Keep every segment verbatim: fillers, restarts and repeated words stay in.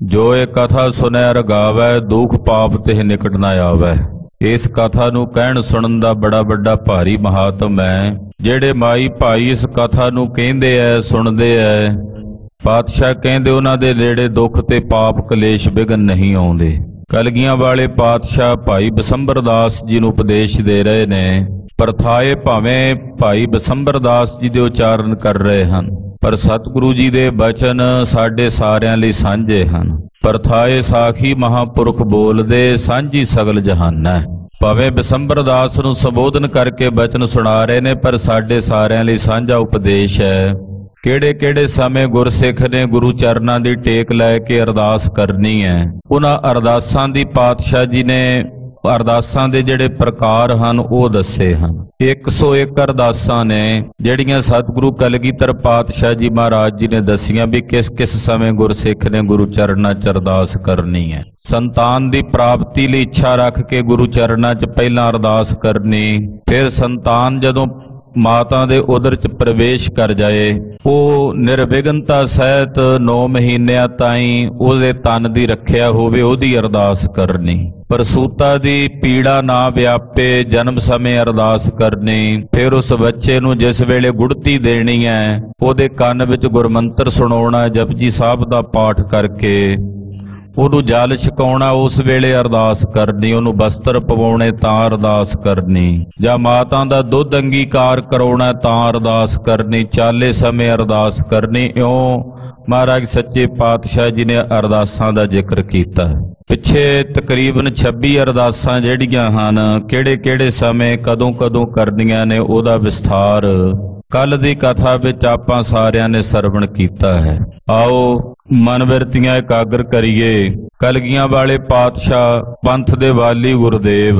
ਜੋ ਇਹ ਕਥਾ ਸੁਨੈ ਰਗਾਵੈ, ਦੁਖ ਪਾਪ ਤਿਹ ਨਿਕਟ ਨ ਆਵੈ। ਇਸ ਕਥਾ ਨੂੰ ਕਹਿਣ ਸੁਣਨ ਦਾ ਬੜਾ ਵੱਡਾ ਭਾਰੀ ਮਹਾਤਮ ਹੈ। ਜਿਹੜੇ ਮਾਈ ਭਾਈ ਇਸ ਕਥਾ ਨੂੰ ਕਹਿੰਦੇ ਐ, ਸੁਣਦੇ ਐ, ਪਾਤਸ਼ਾਹ ਕਹਿੰਦੇ ਉਹਨਾਂ ਦੇ ਨੇੜੇ ਦੁੱਖ ਤੇ ਪਾਪ ਕਲੇਸ਼ ਵਿਘਨ ਨਹੀਂ ਆਉਂਦੇ। ਕਲਗੀਆਂ ਵਾਲੇ ਪਾਤਸ਼ਾਹ ਭਾਈ ਬਸੰਬਰ ਦਾਸ ਜੀ ਨੂੰ ਉਪਦੇਸ਼ ਦੇ ਰਹੇ ਨੇ। ਪਰਥਾਏ ਭਾਵੇਂ ਭਾਈ ਬਸੰਬਰ ਦਾਸ ਜੀ ਦੇ ਉਚਾਰਨ ਕਰ ਰਹੇ ਹਨ, ਪਰ ਸਤਿਗੁਰੂ ਜੀ ਦੇ ਬਚਨ ਸਾਡੇ ਸਾਰਿਆਂ ਲਈ ਸਾਂਝੇ ਹਨ। ਪਰਥਾਏ ਸਾਖੀ ਮਹਾਂਪੁਰਖ ਬੋਲਦੇ, ਸਾਂਝੀ ਸਗਲ ਜਹਾਨੈ। ਭਾਵੇਂ ਬਸੰਬਰ ਦਾਸ ਨੂੰ ਸੰਬੋਧਨ ਕਰਕੇ ਬਚਨ ਸੁਣਾ ਰਹੇ ਨੇ, ਪਰ ਸਾਡੇ ਸਾਰਿਆਂ ਲਈ ਸਾਂਝਾ ਉਪਦੇਸ਼ ਹੈ। ਕਿਹੜੇ ਕਿਹੜੇ ਸਮੇਂ ਗੁਰਸਿੱਖ ਨੇ ਗੁਰੂ ਚਰਨਾਂ ਦੀ ਟੇਕ ਲੈ ਕੇ ਅਰਦਾਸ ਕਰਨੀ ਹੈ। ਉਹਨਾਂ ਅਰਦਾਸਾਂ ਦੀ ਪਾਤਸ਼ਾਹ ਜੀ ਨੇ ਅਰਦਾਸਾਂ ਦੇ ਜਿਹੜੇ ਪ੍ਰਕਾਰ ਹਨ ਉਹ ਦੱਸੇ ਹਨ। ਇੱਕ ਸੌ ਇੱਕ ਅਰਦਾਸਾਂ ਨੇ ਜਿਹੜੀਆਂ ਸਤਿਗੁਰੂ ਕਲਗੀਧਰ ਪਾਤਸ਼ਾਹ ਜੀ ਮਹਾਰਾਜ ਜੀ ਨੇ ਦੱਸੀਆਂ ਵੀ ਕਿਸ ਕਿਸ ਸਮੇਂ ਗੁਰਸਿੱਖ ਨੇ ਗੁਰੂ ਚਰਨਾਂ 'ਚ ਅਰਦਾਸ ਕਰਨੀ ਹੈ। ਸੰਤਾਨ ਦੀ ਪ੍ਰਾਪਤੀ ਲਈ ਇੱਛਾ ਰੱਖ ਕੇ ਗੁਰੂ ਚਰਨਾਂ 'ਚ ਪਹਿਲਾਂ ਅਰਦਾਸ ਕਰਨੀ, ਫਿਰ ਸੰਤਾਨ ਜਦੋਂ ਮਾਤਾ ਦੇ ਉਦਰ 'ਚ ਪ੍ਰਵੇਸ਼ ਕਰ ਜਾਏ, ਉਹ ਨਿਰਵਿਘਨਤਾ ਸਹਿਤ ਨੌ ਮਹੀਨਿਆਂ ਤਾਈਂ ਉਹਦੇ ਤਨ ਦੀ ਰੱਖਿਆ ਹੋਵੇ, ਉਹਦੀ ਅਰਦਾਸ ਕਰਨੀ। ਪ੍ਰਸੂਤਾ ਦੀ ਪੀੜਾ ਨਾ ਵਿਆਪੇ, ਜਨਮ ਸਮੇਂ ਅਰਦਾਸ ਕਰਨੀ। ਫਿਰ ਉਸ ਬੱਚੇ ਨੂੰ ਜਿਸ ਵੇਲੇ ਗੁੜਤੀ ਦੇਣੀ ਹੈ, ਉਹਦੇ ਕੰਨ ਵਿੱਚ ਗੁਰਮੰਤਰ ਸੁਣਾਉਣਾ, ਜਪਜੀ ਸਾਹਿਬ ਦਾ ਪਾਠ ਕਰਕੇ ਉਹਨੂੰ ਜਲ ਛਕਾਉਣਾ, ਉਸ ਵੇਲੇ ਅਰਦਾਸ ਕਰਨੀ। ਉਹਨੂੰ ਬਸਤਰ ਪਵਾਉਣੇ ਤਾਂ ਅਰਦਾਸ ਕਰਨੀ, ਜਾਂ ਮਾਤਾ ਦਾ ਦੁੱਧ ਅੰਗੀਕਾਰ ਕਰਾਉਣਾ ਤਾਂ ਅਰਦਾਸ ਕਰਨੀ। ਚਾਲੇ ਸਮੇਂ ਅਰਦਾਸ ਕਰਨੀ। ਇਉਂ ਮਹਾਰਾਜ ਸੱਚੇ ਪਾਤਸ਼ਾਹ ਜੀ ਨੇ ਅਰਦਾਸਾਂ ਦਾ ਜ਼ਿਕਰ ਕੀਤਾ। ਪਿੱਛੇ ਤਕਰੀਬਨ ਛੱਬੀ ਅਰਦਾਸਾਂ ਜਿਹੜੀਆਂ ਹਨ, ਕਿਹੜੇ ਕਿਹੜੇ ਸਮੇਂ ਕਦੋਂ ਕਦੋਂ ਕਰਨੀਆਂ ਨੇ, ਉਹਦਾ ਵਿਸਥਾਰ ਕੱਲ ਦੀ ਕਥਾ ਵਿੱਚ ਆਪਾਂ ਸਾਰਿਆਂ ਨੇ ਸਰਵਣ ਕੀਤਾ ਹੈ। ਆਓ ਮਨ ਬਿਰਤੀਆਂ ਇਕਾਗਰ ਕਰੀਏ। ਕਲਗੀਆਂ ਵਾਲੇ ਪਾਤਸ਼ਾਹ, ਪੰਥ ਦੇ ਵਾਲੀ ਗੁਰਦੇਵ,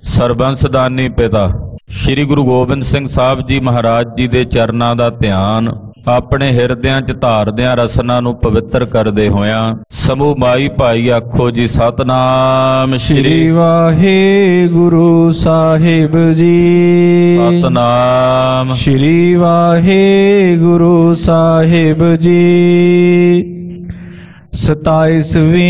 ਸਰਬੰਸਦਾਨੀ ਪਿਤਾ ਸ੍ਰੀ ਗੁਰੂ ਗੋਬਿੰਦ ਸਿੰਘ ਸਾਹਿਬ ਜੀ ਮਹਾਰਾਜ ਜੀ ਦੇ ਚਰਨਾਂ ਦਾ ਧਿਆਨ ਆਪਣੇ ਹਿਰਦਿਆਂ 'ਚ ਧਾਰਦਿਆਂ ਰਸਨਾ ਨੂੰ ਪਵਿੱਤਰ ਕਰਦੇ ਹੋਇਆਂ ਸਮੂਹ ਮਾਈ ਭਾਈ ਆਖੋ ਜੀ ਸਤਨਾਮ ਸ੍ਰੀ ਵਾਹਿਗੁਰੂ ਸਾਹਿਬ ਜੀ। ਸਤਨਾਮ ਸ੍ਰੀ ਵਾਹਿਗੁਰੂ ਸਾਹਿਬ ਜੀ। ਸਤਾਈਸवीं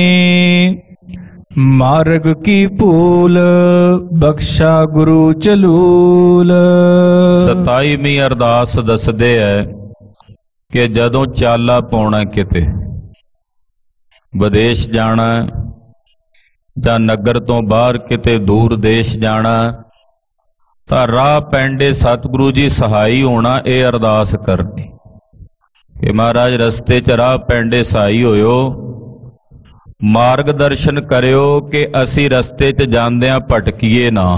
ਮਾਰਗ ਕੀ ਭੂਲ, ਬਖਸ਼ਾ ਗੁਰੂ ਚਲੂਲ। ਸਤਾਈਵੀਂ ਅਰਦਾਸ ਦੱਸਦੇ ਐ ਕਿ ਜਦੋਂ ਚਾਲਾ ਪਾਉਣਾ, ਕਿਤੇ ਵਿਦੇਸ਼ ਜਾਣਾ ਜਾਂ ਨਗਰ ਤੋਂ ਬਾਹਰ ਕਿਤੇ ਦੂਰ ਦੇਸ਼ ਜਾਣਾ, ਤਾਂ ਰਾਹ ਪੈਂਡੇ ਸਤਿਗੁਰੂ ਜੀ ਸਹਾਈ ਹੋਣਾ, ਇਹ ਅਰਦਾਸ ਕਰਨੀ ਕਿ ਮਹਾਰਾਜ ਰਸਤੇ 'ਚ ਰਾਹ ਪੈਂਡੇ ਸਹਾਈ ਹੋਇਓ, ਮਾਰਗ ਦਰਸ਼ਨ ਕਰਿਓ ਕਿ ਅਸੀਂ ਰਸਤੇ 'ਚ ਜਾਂਦਿਆਂ ਭਟਕੀਏ ਨਾ।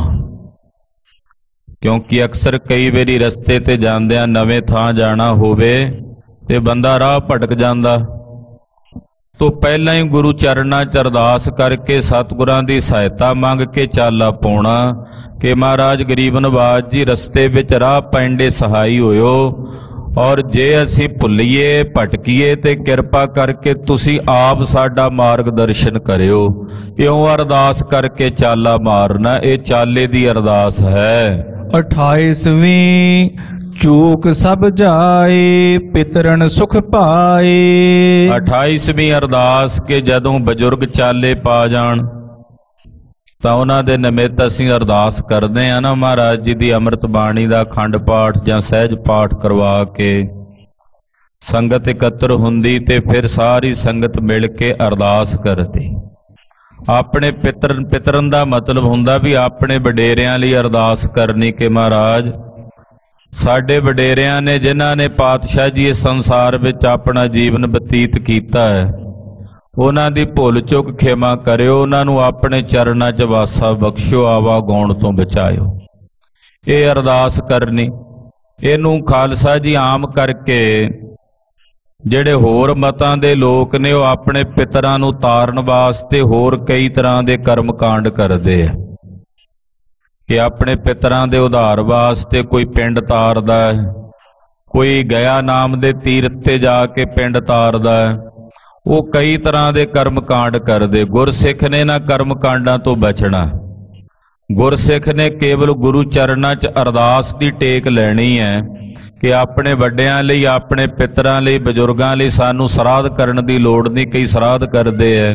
ਕਿਉਂਕਿ ਅਕਸਰ ਕਈ ਵਾਰੀ ਰਸਤੇ ਤੇ ਜਾਂਦਿਆਂ ਨਵੇਂ ਥਾਂ ਜਾਣਾ ਹੋਵੇ ਤੇ ਬੰਦਾ ਰਾਹ ਭਟਕ ਜਾਂਦਾ। ਤੋਂ ਪਹਿਲਾਂ ਹੀ ਗੁਰੂ ਚਰਨਾਂ 'ਚ ਅਰਦਾਸ ਕਰਕੇ ਸਤਿਗੁਰਾਂ ਦੀ ਸਹਾਇਤਾ ਮੰਗ ਕੇ ਚਾਲਾ ਪਾਉਣਾ ਕਿ ਮਹਾਰਾਜ ਗਰੀਬ ਨਵਾਜ ਜੀ ਰਸਤੇ ਵਿੱਚ ਰਾਹ ਪੈਂਡੇ ਸਹਾਈ ਹੋਇਓ, ਔਰ ਜੇ ਅਸੀਂ ਭੁੱਲੀਏ ਭਟਕੀਏ ਤੇ ਕਿਰਪਾ ਕਰਕੇ ਤੁਸੀਂ ਆਪ ਸਾਡਾ ਮਾਰਗ ਦਰਸ਼ਨ ਕਰਿਓ। ਇਉਂ ਅਰਦਾਸ ਕਰਕੇ ਚਾਲਾ ਮਾਰਨਾ, ਇਹ ਚਾਲੇ ਦੀ ਅਰਦਾਸ ਹੈ। ਅਠਾਈਸवीं ਚੂਕ ਸਭ ਜਾਏ, ਪਿਤਰਨ ਸੁਖ ਪਾਏ। ਅਠਾਈਸवीं ਅਰਦਾਸ ਕਿ ਜਦੋਂ ਬਜ਼ੁਰਗ ਚਾਲੇ ਪਾ ਜਾਣ ਤਾਂ ਉਹਨਾਂ ਦੇ ਨਿਮਿਤ ਅਸੀਂ ਅਰਦਾਸ ਕਰਦੇ ਹਾਂ ਨਾ, ਮਹਾਰਾਜ ਜੀ ਦੀ ਅੰਮ੍ਰਿਤ ਬਾਣੀ ਦਾ ਅਖੰਡ ਪਾਠ ਜਾਂ ਸਹਿਜ ਪਾਠ ਕਰਵਾ ਕੇ ਸੰਗਤ ਇਕੱਤਰ ਹੁੰਦੀ ਤੇ ਫਿਰ ਸਾਰੀ ਸੰਗਤ ਮਿਲ ਕੇ ਅਰਦਾਸ ਕਰਦੀ। ਆਪਣੇ ਪਿਤਰ ਪਿਤਰਨ ਦਾ ਮਤਲਬ ਹੁੰਦਾ ਵੀ ਆਪਣੇ ਵਡੇਰਿਆਂ ਲਈ ਅਰਦਾਸ ਕਰਨੀ ਕਿ ਮਹਾਰਾਜ ਸਾਡੇ ਵਡੇਰਿਆਂ ਨੇ ਜਿਨ੍ਹਾਂ ਨੇ ਪਾਤਸ਼ਾਹ ਜੀ ਇਸ ਸੰਸਾਰ ਵਿੱਚ ਆਪਣਾ ਜੀਵਨ ਬਤੀਤ ਕੀਤਾ ਹੈ, ਉਹਨਾਂ ਦੀ ਭੁੱਲ ਚੁੱਕ ਖਿਮਾ ਕਰਿਓ, ਉਹਨਾਂ ਨੂੰ ਆਪਣੇ ਚਰਨਾਂ 'ਚ ਵਾਸਾ ਬਖਸ਼ਿਓ, ਆਵਾ ਗਾਉਣ ਤੋਂ ਬਚਾਇਓ। ਇਹ ਅਰਦਾਸ ਕਰਨੀ। ਇਹਨੂੰ ਖਾਲਸਾ ਜੀ ਆਮ ਕਰਕੇ ਜਿਹੜੇ ਹੋਰ ਮਤਾਂ ਦੇ ਲੋਕ ਨੇ ਉਹ ਆਪਣੇ ਪਿਤਰਾਂ ਨੂੰ ਤਾਰਨ ਵਾਸਤੇ ਹੋਰ ਕਈ ਤਰ੍ਹਾਂ ਦੇ ਕਰਮ ਕਾਂਡ ਕਰਦੇ ਆ ਕਿ ਆਪਣੇ ਪਿਤਰਾਂ ਦੇ ਉਧਾਰ ਵਾਸਤੇ ਕੋਈ ਪਿੰਡ ਤਾਰਦਾ ਹੈ, ਕੋਈ ਗਿਆ ਨਾਮ ਦੇ ਤੀਰਥ ਤੇ ਜਾ ਕੇ ਪਿੰਡ ਤਾਰਦਾ ਹੈ। ਉਹ ਕਈ ਤਰ੍ਹਾਂ ਦੇ ਕਰਮ ਕਾਂਡ ਕਰਦੇ। ਗੁਰਸਿੱਖ ਨੇ ਇਹਨਾਂ ਕਰਮ ਕਾਂਡਾਂ ਤੋਂ ਬਚਣਾ। ਗੁਰਸਿੱਖ ਨੇ ਕੇਵਲ ਗੁਰੂ ਚਰਨਾਂ 'ਚ ਅਰਦਾਸ ਦੀ ਟੇਕ ਲੈਣੀ ਹੈ ਕਿ ਆਪਣੇ ਵੱਡਿਆਂ ਲਈ, ਆਪਣੇ ਪਿਤਰਾਂ ਲਈ, ਬਜ਼ੁਰਗਾਂ ਲਈ ਸਾਨੂੰ ਸਰਾਧ ਕਰਨ ਦੀ ਲੋੜ ਨਹੀਂ। ਕਈ ਸਰਾਧ ਕਰਦੇ ਹੈ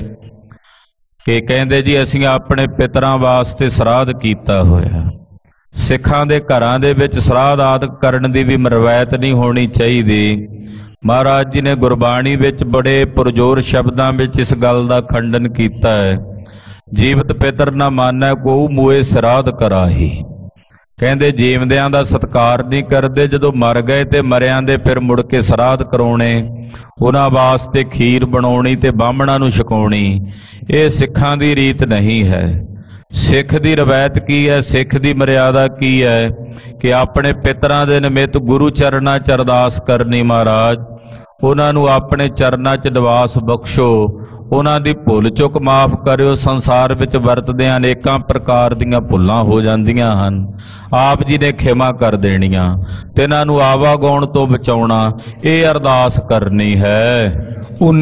ਕਿ ਕਹਿੰਦੇ ਜੀ ਅਸੀਂ ਆਪਣੇ ਪਿਤਰਾਂ ਵਾਸਤੇ ਸਰਾਧ ਕੀਤਾ ਹੋਇਆ। ਸਿੱਖਾਂ ਦੇ ਘਰਾਂ ਦੇ ਵਿੱਚ ਸਰਾਧ ਆਦਿ ਕਰਨ ਦੀ ਵੀ ਰਵਾਇਤ ਨਹੀਂ ਹੋਣੀ ਚਾਹੀਦੀ। ਮਹਾਰਾਜ ਜੀ ਨੇ ਗੁਰਬਾਣੀ ਵਿੱਚ ਬੜੇ ਪੁਰਜੋਰ ਸ਼ਬਦਾਂ ਵਿੱਚ ਇਸ ਗੱਲ ਦਾ ਖੰਡਨ ਕੀਤਾ ਹੈ। ਜੀਵਤ ਪਿਤਰ ਨਾ ਮਾਨੈ ਕੋ ਮੂਏ ਸਰਾਧ ਕਰਾਹੀ। ਕਹਿੰਦੇ ਜੀਵਦਿਆਂ ਦਾ ਸਤਿਕਾਰ ਨਹੀਂ ਕਰਦੇ, ਜਦੋਂ ਮਰ ਗਏ ਤੇ ਮਰਿਆਂ ਦੇ ਫਿਰ ਮੁੜ ਕੇ ਸਰਾਧ ਕਰਾਉਣੇ, ਉਹਨਾਂ ਵਾਸਤੇ ਖੀਰ ਬਣਾਉਣੀ ਤੇ ਬਾਹਮਣਾਂ ਨੂੰ ਛਕਾਉਣੀ, ਇਹ ਸਿੱਖਾਂ ਦੀ ਰੀਤ ਨਹੀਂ ਹੈ। ਸਿੱਖ ਦੀ ਰਵਾਇਤ ਕੀ ਹੈ, ਸਿੱਖ ਦੀ ਮਰਿਆਦਾ ਕੀ ਹੈ ਕਿ ਆਪਣੇ ਪਿਤਰਾਂ ਦੇ ਨਿਮਿਤ ਗੁਰੂ ਚਰਨਾਂ 'ਚ ਅਰਦਾਸ ਕਰਨੀ। ਮਹਾਰਾਜ ਉਹਨਾਂ ਨੂੰ ਆਪਣੇ ਚਰਨਾਂ 'ਚ ਨਿਵਾਸ ਬਖਸ਼ੋ, ਉਹਨਾਂ ਦੀ ਭੁੱਲ ਚੁੱਕ ਮਾਫ ਕਰਿਓ। ਸੰਸਾਰ ਵਿੱਚ ਵਰਤਦਿਆਂ ਅਨੇਕਾਂ ਪ੍ਰਕਾਰ ਦੀਆਂ ਭੁੱਲਾਂ ਹੋ ਜਾਂਦੀਆਂ ਹਨ, ਆਪ ਜੀ ਨੇ ਖਿਮਾ ਕਰ ਦੇਣੀਆਂ ਤੇ ਇਹਨਾਂ ਨੂੰ ਆਵਾਗਾਉਣ ਤੋਂ ਬਚਾਉਣਾ, ਇਹ ਅਰਦਾਸ ਕਰਨੀ ਹੈ।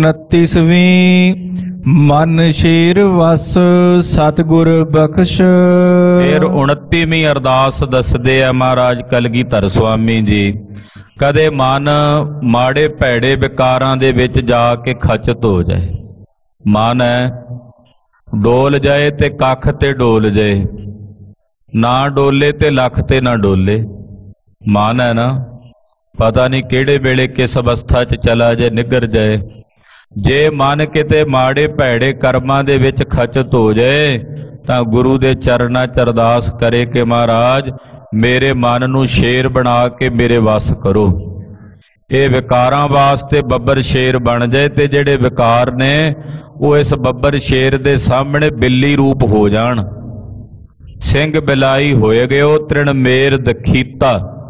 ਉਨੱਤੀਸਵੀਂ ਮਨ ਸ਼ੇਰ ਵਸ ਸਤਿਗੁਰ ਬਖਸ਼। ਫਿਰ ਉਨੱਤੀਵੀਂ ਅਰਦਾਸ ਦੱਸਦੇ ਆ ਮਹਾਰਾਜ ਕਲਗੀਧਰ ਸੁਆਮੀ ਜੀ। ਕਦੇ ਮਨ ਮਾੜੇ ਭੈੜੇ ਵਿਕਾਰਾਂ ਦੇ ਵਿੱਚ ਜਾ ਕੇ ਖਚਤ ਹੋ ਜਾਏ, ਮਨ ਹੈ ਡੋਲ ਜਾਏ ਤੇ ਕੱਖ ਤੇ ਡੋਲ ਜਾਏ, ਨਾ ਡੋਲੇ ਤੇ ਲੱਖ ਤੇ ਨਾ ਡੋਲੇ। ਮਨ ਹੈ ਨਾ ਪਤਾ ਨਹੀਂ ਕਿਹੜੇ ਵੇਲੇ ਕਿਸ ਅਵਸਥਾ 'ਚ ਚਲਾ ਜਾਏ, ਨਿੱਗਰ ਜਾਏ। ਜੇ ਮਨ ਕਿਤੇ ਮਾੜੇ ਭੈੜੇ ਕਰਮਾਂ ਦੇ ਵਿੱਚ ਖਚਤ ਹੋ ਜਾਏ ਤਾਂ ਗੁਰੂ ਦੇ ਚਰਨਾਂ 'ਚ ਅਰਦਾਸ ਕਰੇ ਕਿ ਮਹਾਰਾਜ ਮੇਰੇ ਮਨ ਨੂੰ ਸ਼ੇਰ ਬਣਾ ਕੇ ਮੇਰੇ ਵੱਸ ਕਰੋ। ਇਹ ਵਿਕਾਰਾਂ ਵਾਸਤੇ ਬੱਬਰ ਸ਼ੇਰ ਬਣ ਜਾਏ ਤੇ ਜਿਹੜੇ ਵਿਕਾਰ ਨੇ ਉਹ ਇਸ ਬੱਬਰ ਸ਼ੇਰ ਦੇ ਸਾਹਮਣੇ ਬਿੱਲੀ ਰੂਪ ਹੋ ਜਾਣ। ਸਿੰਘ ਬਿਲਾਈ ਹੋਏ ਗਿਓ ਤ੍ਰਿਣ ਮੇਰ ਦਖੀਤਾ।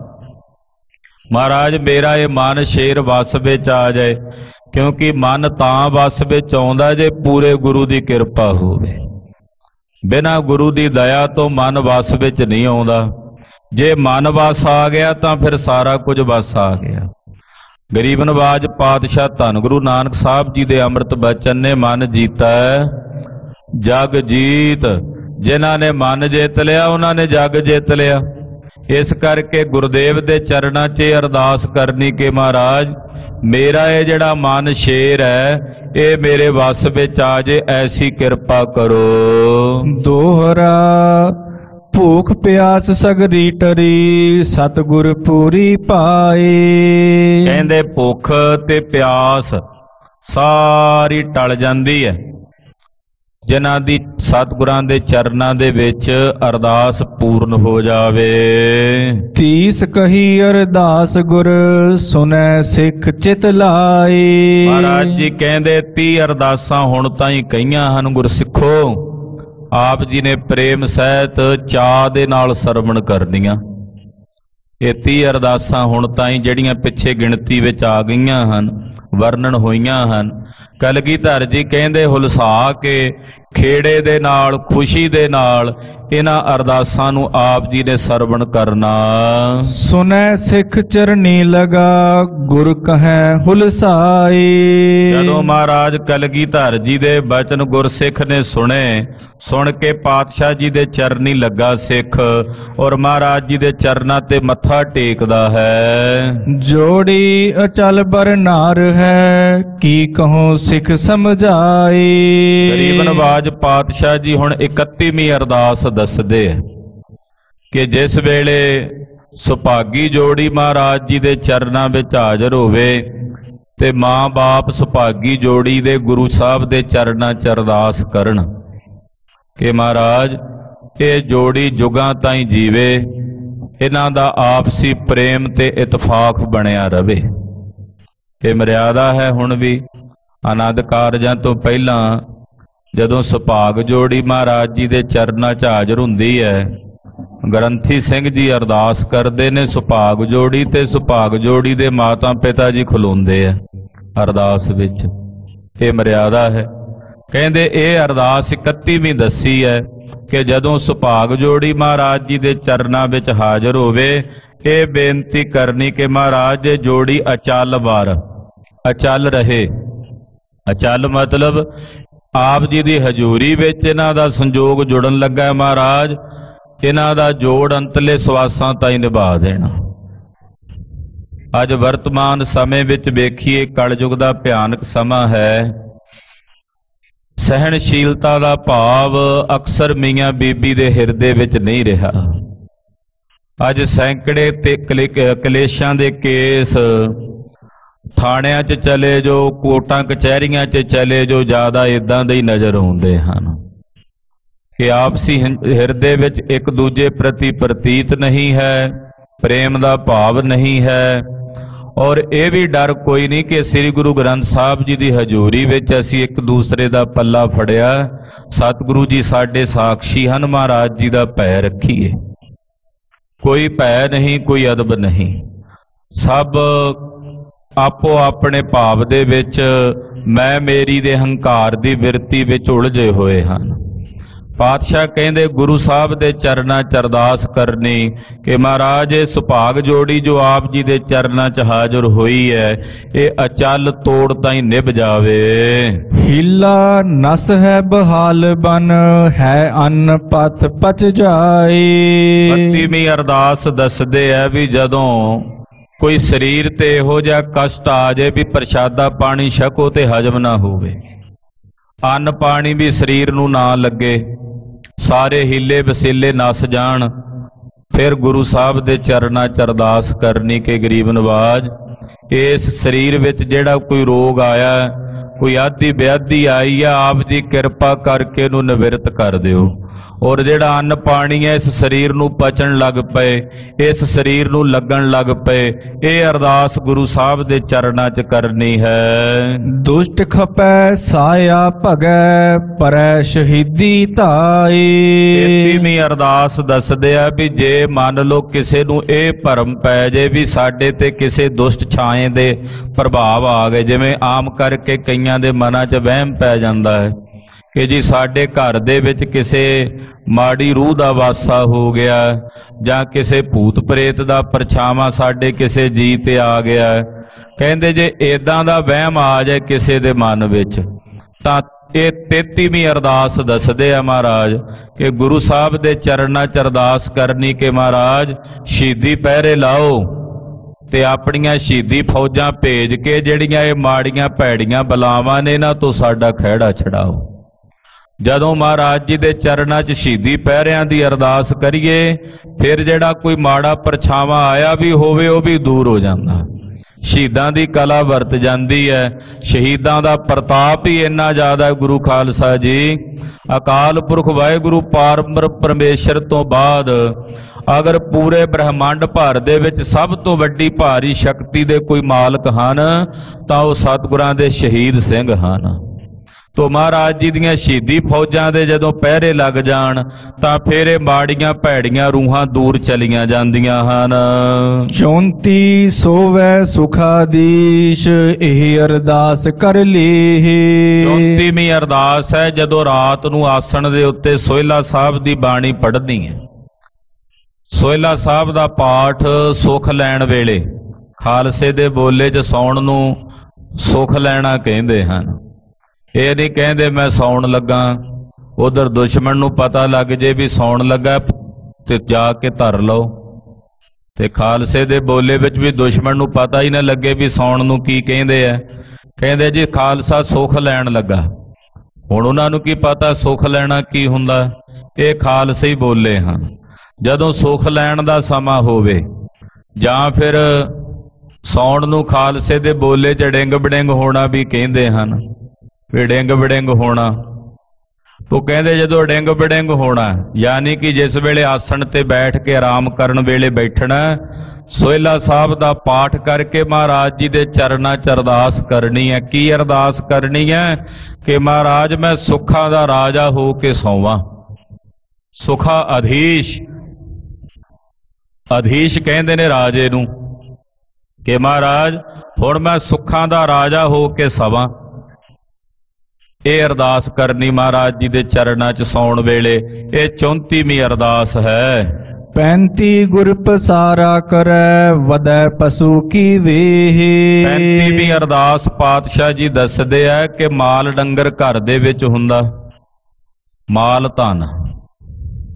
ਮਹਾਰਾਜ ਮੇਰਾ ਇਹ ਮਨ ਸ਼ੇਰ ਵੱਸ ਵਿੱਚ ਆ ਜਾਏ, ਕਿਉਂਕਿ ਮਨ ਤਾਂ ਵੱਸ ਵਿੱਚ ਆਉਂਦਾ ਜੇ ਪੂਰੇ ਗੁਰੂ ਦੀ ਕਿਰਪਾ ਹੋਵੇ। ਬਿਨਾਂ ਗੁਰੂ ਦੀ ਦਇਆ ਤੋਂ ਮਨ ਵੱਸ ਵਿੱਚ ਨਹੀਂ ਆਉਂਦਾ। ਜੇ ਮਨ ਵੱਸ ਆ ਗਿਆ ਤਾਂ ਫਿਰ ਸਾਰਾ ਕੁਝ ਵੱਸ ਆ ਗਿਆ। ਗਰੀਬ ਨਵਾਜ ਪਾਤਸ਼ਾਹ ਧੰਨ ਗੁਰੂ ਨਾਨਕ ਸਾਹਿਬ ਜੀ ਦੇ ਅੰਮ੍ਰਿਤ ਬਚਨ ਨੇ ਮਨ ਜੀਤਾ ਜਗ ਜੀਤ। ਜਿਨ੍ਹਾਂ ਨੇ ਮਨ ਜਿੱਤ ਲਿਆ ਉਹਨਾਂ ਨੇ ਜਗ ਜਿੱਤ ਲਿਆ। ਇਸ ਕਰਕੇ ਗੁਰਦੇਵ ਦੇ ਚਰਨਾਂ 'ਚ ਅਰਦਾਸ ਕਰਨੀ ਕਿ ਮਹਾਰਾਜ ਮੇਰਾ ਇਹ ਜਿਹੜਾ ਮਨ ਸ਼ੇਰ ਹੈ ਇਹ ਮੇਰੇ ਵੱਸ ਵਿੱਚ ਆ ਜੇ, ਐਸੀ ਕਿਰਪਾ ਕਰੋ। ਦੋਹਰਾ ਭੂਖ ਪਿਆਸ ਸਗਰੀ ਟਰੀ ਸਤਿਗੁਰ ਪੂਰੀ ਪਾਏ। ਕਹਿੰਦੇ ਭੁੱਖ ਤੇ ਪਿਆਸ ਸਾਰੀ ਟਲ ਜਾਂਦੀ ਹੈ ਜਿਨ੍ਹਾਂ ਦੀ ਸਤਿਗੁਰਾਂ ਦੇ ਚਰਨਾਂ ਦੇ ਵਿੱਚ ਅਰਦਾਸ ਪੂਰਨ ਹੋ ਜਾਵੇ। ਤੀਸ ਕਹੀ ਅਰਦਾਸ ਗੁਰ ਸੁਨੈ ਸਿੱਖ ਚਿਤ ਲਾਏ। ਮਹਾਰਾਜ ਜੀ ਕਹਿੰਦੇ ਤੀਹ ਅਰਦਾਸਾਂ ਹੁਣ ਤਾਈਂ ਕਹੀਆਂ ਹਨ ਗੁਰਸਿੱਖੋ। ਆਪ ਜੀ ਨੇ ਪ੍ਰੇਮ ਸਹਿਤ ਚਾਅ ਦੇ ਨਾਲ ਸਰਵਣ ਕਰਨੀਆਂ। ਇਹ ਤੀਹ ਅਰਦਾਸਾਂ ਹੁਣ ਤਾਈਂ ਜਿਹੜੀਆਂ ਪਿੱਛੇ ਗਿਣਤੀ ਵਿੱਚ ਆ ਗਈਆਂ ਹਨ, ਵਰਣਨ ਹੋਈਆਂ ਹਨ। ਕਲਗੀਧਰ ਜੀ ਕਹਿੰਦੇ ਹੁਲਸਾ ਕੇ ਖੇੜੇ ਦੇ ਨਾਲ, ਖੁਸ਼ੀ ਦੇ ਨਾਲ ਇਹਨਾਂ ਅਰਦਾਸਾਂ ਨੂੰ ਆਪ ਜੀ ਨੇ ਸਰਵਣ ਕਰਨਾ। ਸੁਨੈ ਸਿੱਖ ਚਰਨੀ ਲਗਾ ਗੁਰ ਕਹੈ ਹੁਲਸਾਏ। ਜਦੋਂ ਮਹਾਰਾਜ ਕਲਗੀਧਰ ਜੀ ਦੇ ਬਚਨ ਗੁਰਸਿੱਖ ਨੇ ਸੁਣੇ, ਸੁਣ ਕੇ ਪਾਤਸ਼ਾਹ ਜੀ ਦੇ ਚਰਨੀ ਲੱਗਾ ਸਿੱਖ ਔਰ ਮਹਾਰਾਜ ਜੀ ਦੇ ਚਰਨਾਂ ਤੇ ਮੱਥਾ ਟੇਕਦਾ ਹੈ। ਜੋੜੀ ਅਚਲ ਬਰਨਾਰ ਹੈ ਕੀ ਕਹੋ ਸਿੱਖ ਸਮਝਾਏ। ਗਰੀਬ ਨਵਾਜ ਪਾਤਸ਼ਾਹ ਜੀ ਹੁਣ ਇਕੱਤੀਵੀਂ ਅਰਦਾਸ ਦੱਸਦੇ ਆ ਕਿ ਜਿਸ ਵੇਲੇ ਸੁਭਾਗੀ ਜੋੜੀ ਮਹਾਰਾਜ ਜੀ ਦੇ ਚਰਨਾਂ ਵਿੱਚ ਹਾਜ਼ਰ ਹੋਵੇ ਤੇ ਮਾਂ ਬਾਪ ਸੁਭਾਗੀ ਜੋੜੀ ਦੇ ਗੁਰੂ ਸਾਹਿਬ ਦੇ ਚਰਨਾਂ 'ਚ ਅਰਦਾਸ ਕਰਨ ਕਿ ਮਹਾਰਾਜ ਇਹ ਜੋੜੀ ਜੁਗਾਂ ਤਾਈਂ ਜੀਵੇ, ਇਹਨਾਂ ਦਾ ਆਪਸੀ ਪ੍ਰੇਮ ਤੇ ਇਤਫਾਕ ਬਣਿਆ ਰਵੇ। ਇਹ ਮਰਿਆਦਾ ਹੈ ਹੁਣ ਵੀ। ਆਨੰਦ ਕਾਰਜਾਂ ਤੋਂ ਪਹਿਲਾਂ ਜਦੋਂ ਸੁਭਾਗ ਜੋੜੀ ਮਹਾਰਾਜ ਜੀ ਦੇ ਚਰਨਾਂ 'ਚ ਹਾਜ਼ਰ ਹੁੰਦੀ ਹੈ, ਗ੍ਰੰਥੀ ਸਿੰਘ ਜੀ ਅਰਦਾਸ ਕਰਦੇ ਨੇ ਸੁਭਾਗ ਜੋੜੀ ਤੇ ਸੁਭਾਗ ਜੋੜੀ ਦੇ ਮਾਤਾ ਪਿਤਾ ਜੀ ਖਲੋਂਦੇ ਆ ਅਰਦਾਸ ਵਿੱਚ। ਇਹ ਮਰਿਆਦਾ ਹੈ। ਕਹਿੰਦੇ ਇਹ ਅਰਦਾਸ ਇਕੱਤੀਵੀਂ ਦੱਸੀ ਹੈ ਕਿ ਜਦੋਂ ਸੁਭਾਗ ਜੋੜੀ ਮਹਾਰਾਜ ਜੀ ਦੇ ਚਰਨਾਂ ਵਿੱਚ ਹਾਜ਼ਰ ਹੋਵੇ ਇਹ ਬੇਨਤੀ ਕਰਨੀ ਕਿ ਮਹਾਰਾਜ ਇਹ ਜੋੜੀ ਅਚਲ ਵਾਰ ਅਚਲ ਰਹੇ। ਅਚਲ ਮਤਲਬ ਆਪ ਜੀ ਦੀ ਹਜ਼ੂਰੀ ਵਿੱਚ ਇਹਨਾਂ ਦਾ ਸੰਜੋਗ ਜੁੜਨ ਲੱਗਾ। ਮਹਾਰਾਜ ਇਹਨਾਂ ਦਾ ਜੋੜ ਅੰਤਲੇ ਸਵਾਸਾਂ ਤਾਈਂ ਨਿਭਾ ਦੇਣਾ। ਅੱਜ ਵਰਤਮਾਨ ਸਮੇਂ ਵਿੱਚ ਵੇਖੀਏ, ਕਲਯੁਗ ਦਾ ਭਿਆਨਕ ਸਮਾਂ ਹੈ। ਸਹਿਣਸ਼ੀਲਤਾ ਦਾ ਭਾਵ ਅਕਸਰ ਮੀਆਂ ਬੀਬੀ ਦੇ ਹਿਰਦੇ ਵਿੱਚ ਨਹੀਂ ਰਿਹਾ। ਅੱਜ ਸੈਂਕੜੇ ਤੇ ਕਲੇਸ਼ਾਂ ਦੇ ਕੇਸ ਥਾਣਿਆਂ 'ਚ ਚਲੇ ਜੋ, ਕੋਰਟਾਂ ਕਚਹਿਰੀਆਂ 'ਚ ਚਲੇ ਜੋ, ਜ਼ਿਆਦਾ ਇਦਾਂ ਦੇ ਹੀ ਨਜ਼ਰ ਆਉਂਦੇ ਹਨ ਕਿ ਆਪਸੀ ਹਿਰਦੇ ਵਿੱਚ ਇੱਕ ਦੂਜੇ ਪ੍ਰਤੀ ਪ੍ਰਤੀਤ ਨਹੀਂ ਹੈ, ਪ੍ਰੇਮ ਦਾ ਭਾਵ ਨਹੀਂ ਹੈ। ਔਰ ਇਹ ਵੀ ਡਰ ਕੋਈ ਨਹੀਂ ਕਿ ਸ੍ਰੀ ਗੁਰੂ ਗ੍ਰੰਥ ਸਾਹਿਬ ਜੀ ਦੀ ਹਜ਼ੂਰੀ ਵਿੱਚ ਅਸੀਂ ਇੱਕ ਦੂਸਰੇ ਦਾ ਪੱਲਾ ਫੜਿਆ, ਸਤਿਗੁਰੂ ਜੀ ਸਾਡੇ ਸਾਖੀ ਹਨ, ਮਹਾਰਾਜ ਜੀ ਦਾ ਭੈ ਰੱਖੀਏ। ਕੋਈ ਭੈ ਨਹੀਂ, ਕੋਈ ਅਦਬ ਨਹੀਂ, ਸਭ ਆਪੋ ਆਪਣੇ ਭਾਵ ਦੇ ਵਿੱਚ ਮੈਂ ਮੇਰੀ ਦੇ ਹੰਕਾਰ ਦੀ ਬਿਰਤੀ ਵਿੱਚ ਉਲਝੇ ਹੋਏ ਹਨ। ਪਾਤਸ਼ਾਹ ਕਹਿੰਦੇ ਗੁਰੂ ਸਾਹਿਬ ਦੇ ਚਰਨਾਂ 'ਚ ਅਰਦਾਸ ਕਰਨੀ ਕਿ ਮਹਾਰਾਜ ਇਹ ਸੁਭਾਗ ਜੋੜੀ ਜੋ ਆਪ ਜੀ ਦੇ ਚਰਨਾਂ 'ਚ ਹਾਜ਼ਰ ਹੋਈ ਹੈ, ਇਹ ਅਚਲ ਤੋੜ ਤਾਈਂ ਨਿਭ ਜਾਵੇ। ਹੀਲਾ ਨਸ ਹੈ ਬਹਾਲ ਬਨ, ਹੈ ਅੰਨ ਪਤ ਪਚ ਜਾਏ। ਬੱਤੀਵੀਂ ਅਰਦਾਸ ਦੱਸਦੇ ਹੈ ਵੀ ਜਦੋਂ ਕੋਈ ਸਰੀਰ ਤੇ ਇਹੋ ਜਿਹਾ ਕਸ਼ਟ ਆ ਜਾਏ ਵੀ ਪ੍ਰਸ਼ਾਦਾ ਪਾਣੀ ਛਕੋ ਤੇ ਹਜਮ ਨਾ ਹੋਵੇ, ਅੰਨ ਪਾਣੀ ਵੀ ਸਰੀਰ ਨੂੰ ਨਾ ਲੱਗੇ, ਸਾਰੇ ਹੀਲੇ ਵਸੀਲੇ ਨਸ ਜਾਣ, ਫਿਰ ਗੁਰੂ ਸਾਹਿਬ ਦੇ ਚਰਨਾਂ 'ਚ ਅਰਦਾਸ ਕਰਨੀ ਕਿ ਗਰੀਬ ਨਵਾਜ ਇਸ ਸਰੀਰ ਵਿੱਚ ਜਿਹੜਾ ਕੋਈ ਰੋਗ ਆਇਆ, ਕੋਈ ਆਦੀ ਬਿਆਦੀ ਆਈ ਆ, ਆਪ ਜੀ ਕਿਰਪਾ ਕਰਕੇ ਇਹਨੂੰ ਨਿਵਰਤ ਕਰ ਦਿਓ। ਔਰ ਜਿਹੜਾ ਅੰਨ ਪਾਣੀ ਹੈ ਇਸ ਸਰੀਰ ਨੂੰ ਪਚਣ ਲੱਗ ਪਏ, ਇਸ ਸਰੀਰ ਨੂੰ ਲੱਗਣ ਲੱਗ ਪਏ, ਇਹ ਅਰਦਾਸ ਗੁਰੂ ਸਾਹਿਬ ਦੇ ਚਰਨਾਂ 'ਚ ਕਰਨੀ ਹੈ। ਦੁਸ਼ਟ ਖਪੈ ਸਾਇਆ ਭਗੈ, ਪਰੈ ਸ਼ਹੀਦੀ ਧਾਏ। ਤੇਤੀਵੀਂ ਅਰਦਾਸ ਦੱਸਦੇ ਆ ਵੀ ਜੇ ਮੰਨ ਲਓ ਕਿਸੇ ਨੂੰ ਇਹ ਭਰਮ ਪੈ ਜੇ ਵੀ ਸਾਡੇ ਤੇ ਕਿਸੇ ਦੁਸ਼ਟ ਛਾਏ ਦੇ ਪ੍ਰਭਾਵ ਆ ਗਏ, ਜਿਵੇਂ ਆਮ ਕਰਕੇ ਕਈਆਂ ਦੇ ਮਨਾਂ 'ਚ ਵਹਿਮ ਪੈ ਜਾਂਦਾ ਹੈ ਕਿ ਜੀ ਸਾਡੇ ਘਰ ਦੇ ਵਿੱਚ ਕਿਸੇ ਮਾੜੀ ਰੂਹ ਦਾ ਵਾਸਾ ਹੋ ਗਿਆ, ਜਾਂ ਕਿਸੇ ਭੂਤ ਪ੍ਰੇਤ ਦਾ ਪਰਛਾਵਾਂ ਸਾਡੇ ਕਿਸੇ ਜੀ ਤੇ ਆ ਗਿਆ। ਕਹਿੰਦੇ ਜੇ ਏਦਾਂ ਦਾ ਵਹਿਮ ਆ ਜਾਏ ਕਿਸੇ ਦੇ ਮਨ ਵਿੱਚ, ਤਾਂ ਇਹ ਤੇਤੀਵੀਂ ਅਰਦਾਸ ਦੱਸਦੇ ਆ ਮਹਾਰਾਜ ਕਿ ਗੁਰੂ ਸਾਹਿਬ ਦੇ ਚਰਨਾਂ 'ਚ ਅਰਦਾਸ ਕਰਨੀ ਕਿ ਮਹਾਰਾਜ ਸ਼ਹੀਦੀ ਪਹਿਰੇ ਲਾਓ ਤੇ ਆਪਣੀਆਂ ਸ਼ਹੀਦੀ ਫੌਜਾਂ ਭੇਜ ਕੇ ਜਿਹੜੀਆਂ ਇਹ ਮਾੜੀਆਂ ਭੈੜੀਆਂ ਬਲਾਵਾਂ ਨੇ ਇਹਨਾਂ ਤੋਂ ਸਾਡਾ ਖਹਿੜਾ ਛਡਾਓ। ਜਦੋਂ ਮਹਾਰਾਜ ਜੀ ਦੇ ਚਰਨਾਂ 'ਚ ਸ਼ਹੀਦੀ ਪਹਿਰਿਆਂ ਦੀ ਅਰਦਾਸ ਕਰੀਏ, ਫਿਰ ਜਿਹੜਾ ਕੋਈ ਮਾੜਾ ਪਰਛਾਵਾਂ ਆਇਆ ਵੀ ਹੋਵੇ ਉਹ ਵੀ ਦੂਰ ਹੋ ਜਾਂਦਾ। ਸ਼ਹੀਦਾਂ ਦੀ ਕਲਾ ਵਰਤ ਜਾਂਦੀ ਹੈ, ਸ਼ਹੀਦਾਂ ਦਾ ਪ੍ਰਤਾਪ ਹੀ ਇੰਨਾ ਜ਼ਿਆਦਾ ਹੈ। ਗੁਰੂ ਖਾਲਸਾ ਜੀ ਅਕਾਲ ਪੁਰਖ ਵਾਹਿਗੁਰੂ ਪਾਰਬ੍ਰਹਮ ਪਰਮੇਸ਼ਰ ਤੋਂ ਬਾਅਦ ਅਗਰ ਪੂਰੇ ਬ੍ਰਹਮੰਡ ਭਰ ਦੇ ਵਿੱਚ ਸਭ ਤੋਂ ਵੱਡੀ ਭਾਰੀ ਸ਼ਕਤੀ ਦੇ ਕੋਈ ਮਾਲਕ ਹਨ ਤਾਂ ਉਹ ਸਤਿਗੁਰਾਂ ਦੇ ਸ਼ਹੀਦ ਸਿੰਘ ਹਨ। ਤੋ ਮਹਾਰਾਜ ਜੀ ਦੀਆਂ ਸ਼ਹੀਦੀ ਫੌਜਾਂ ਦੇ ਜਦੋਂ ਪਹਿਰੇ ਲੱਗ ਜਾਣ ਤਾਂ ਫਿਰ ਇਹ ਮਾੜੀਆਂ ਭੈੜੀਆਂ ਰੂਹਾਂ ਦੂਰ ਚਲੀਆਂ ਜਾਂਦੀਆਂ ਹਨ। ਚੌਂਤੀ ਸੋਵੈ ਸੁਖਾਦੀਸ਼, ਇਹ ਅਰਦਾਸ ਕਰ ਲੀਹ। ਚੌਂਤੀਵੀਂ ਅਰਦਾਸ ਹੈ ਜਦੋਂ ਰਾਤ ਨੂੰ ਆਸਣ ਦੇ ਉੱਤੇ ਸੋਹਿਲਾ ਸਾਹਿਬ ਦੀ ਬਾਣੀ ਪੜ੍ਹਨੀ ਹੈ। ਸੋਹਿਲਾ ਸਾਹਿਬ ਦਾ ਪਾਠ ਸੁਖ ਲੈਣ ਵੇਲੇ, ਖਾਲਸੇ ਦੇ ਬੋਲੇ 'ਚ ਸੌਣ ਨੂੰ ਸੁਖ ਲੈਣਾ ਕਹਿੰਦੇ ਹਨ। ਇਹ ਨਹੀਂ ਕਹਿੰਦੇ ਮੈਂ ਸੌਣ ਲੱਗਾ, ਉਧਰ ਦੁਸ਼ਮਣ ਨੂੰ ਪਤਾ ਲੱਗ ਜੇ ਵੀ ਸੌਣ ਲੱਗਾ ਤੇ ਜਾ ਕੇ ਧਰ ਲਓ, ਤੇ ਖਾਲਸੇ ਦੇ ਬੋਲੇ ਵਿੱਚ ਵੀ ਦੁਸ਼ਮਣ ਨੂੰ ਪਤਾ ਹੀ ਨਾ ਲੱਗੇ ਵੀ ਸੌਣ ਨੂੰ ਕੀ ਕਹਿੰਦੇ ਆ। ਕਹਿੰਦੇ ਜੀ ਖਾਲਸਾ ਸੁਖ ਲੈਣ ਲੱਗਾ। ਹੁਣ ਉਹਨਾਂ ਨੂੰ ਕੀ ਪਤਾ ਸੁਖ ਲੈਣਾ ਕੀ ਹੁੰਦਾ, ਇਹ ਖਾਲਸੇ ਹੀ ਬੋਲੇ ਹਨ। ਜਦੋਂ ਸੁਖ ਲੈਣ ਦਾ ਸਮਾਂ ਹੋਵੇ ਜਾਂ ਫਿਰ ਸੌਣ ਨੂੰ ਖਾਲਸੇ ਦੇ ਬੋਲੇ 'ਚ ਡਿੰਗ ਬਡਿੰਗ ਹੋਣਾ ਵੀ ਕਹਿੰਦੇ ਹਨ, ਵੀ ਡਿੰਗ ਬਡਿੰਗ ਹੋਣਾ। ਉਹ ਕਹਿੰਦੇ ਜਦੋਂ ਡਿੰਗ ਬਡਿੰਗ ਹੋਣਾ ਯਾਨੀ ਕਿ ਜਿਸ ਵੇਲੇ ਆਸਣ ਤੇ ਬੈਠ ਕੇ ਆਰਾਮ ਕਰਨ ਵੇਲੇ ਬੈਠਣਾ, ਸੋਹਿਲਾ ਸਾਹਿਬ ਦਾ ਪਾਠ ਕਰਕੇ ਮਹਾਰਾਜ ਜੀ ਦੇ ਚਰਨਾਂ 'ਚ ਅਰਦਾਸ ਕਰਨੀ ਹੈ। ਕੀ ਅਰਦਾਸ ਕਰਨੀ ਹੈ ਕਿ ਮਹਾਰਾਜ ਮੈਂ ਸੁੱਖਾਂ ਦਾ ਰਾਜਾ ਹੋ ਕੇ ਸੌਵਾਂ। ਸੁਖਾ ਅਧੀਸ਼, ਅਧੀਸ਼ ਕਹਿੰਦੇ ਨੇ ਰਾਜੇ ਨੂੰ ਕਿ ਮਹਾਰਾਜ ਹੁਣ ਮੈਂ ਸੁੱਖਾਂ ਦਾ ਰਾਜਾ ਹੋ ਕੇ ਸਵਾਂ। ਇਹ ਅਰਦਾਸ ਕਰਨੀ ਮਹਾਰਾਜ ਜੀ ਦੇ ਚਰਨਾਂ 'ਚ ਸੌਣ ਵੇਲੇ। ਇਹ ਚੌਂਤੀਵੀਂ ਅਰਦਾਸ ਹੈ। ਪੈਂਤੀ ਗੁਰ ਪਸਾਰਾ ਕਰੈ, ਵਦੈ ਪਸ਼ੂ ਕੀ ਵੇਹ। ਪੈਂਤੀਵੀਂ ਅਰਦਾਸ ਪਾਤਸ਼ਾਹ ਜੀ ਦੱਸਦੇ ਆ ਕਿ ਮਾਲ ਡੰਗਰ ਘਰ ਦੇ ਵਿੱਚ ਹੁੰਦਾ, ਮਾਲ ਧਨ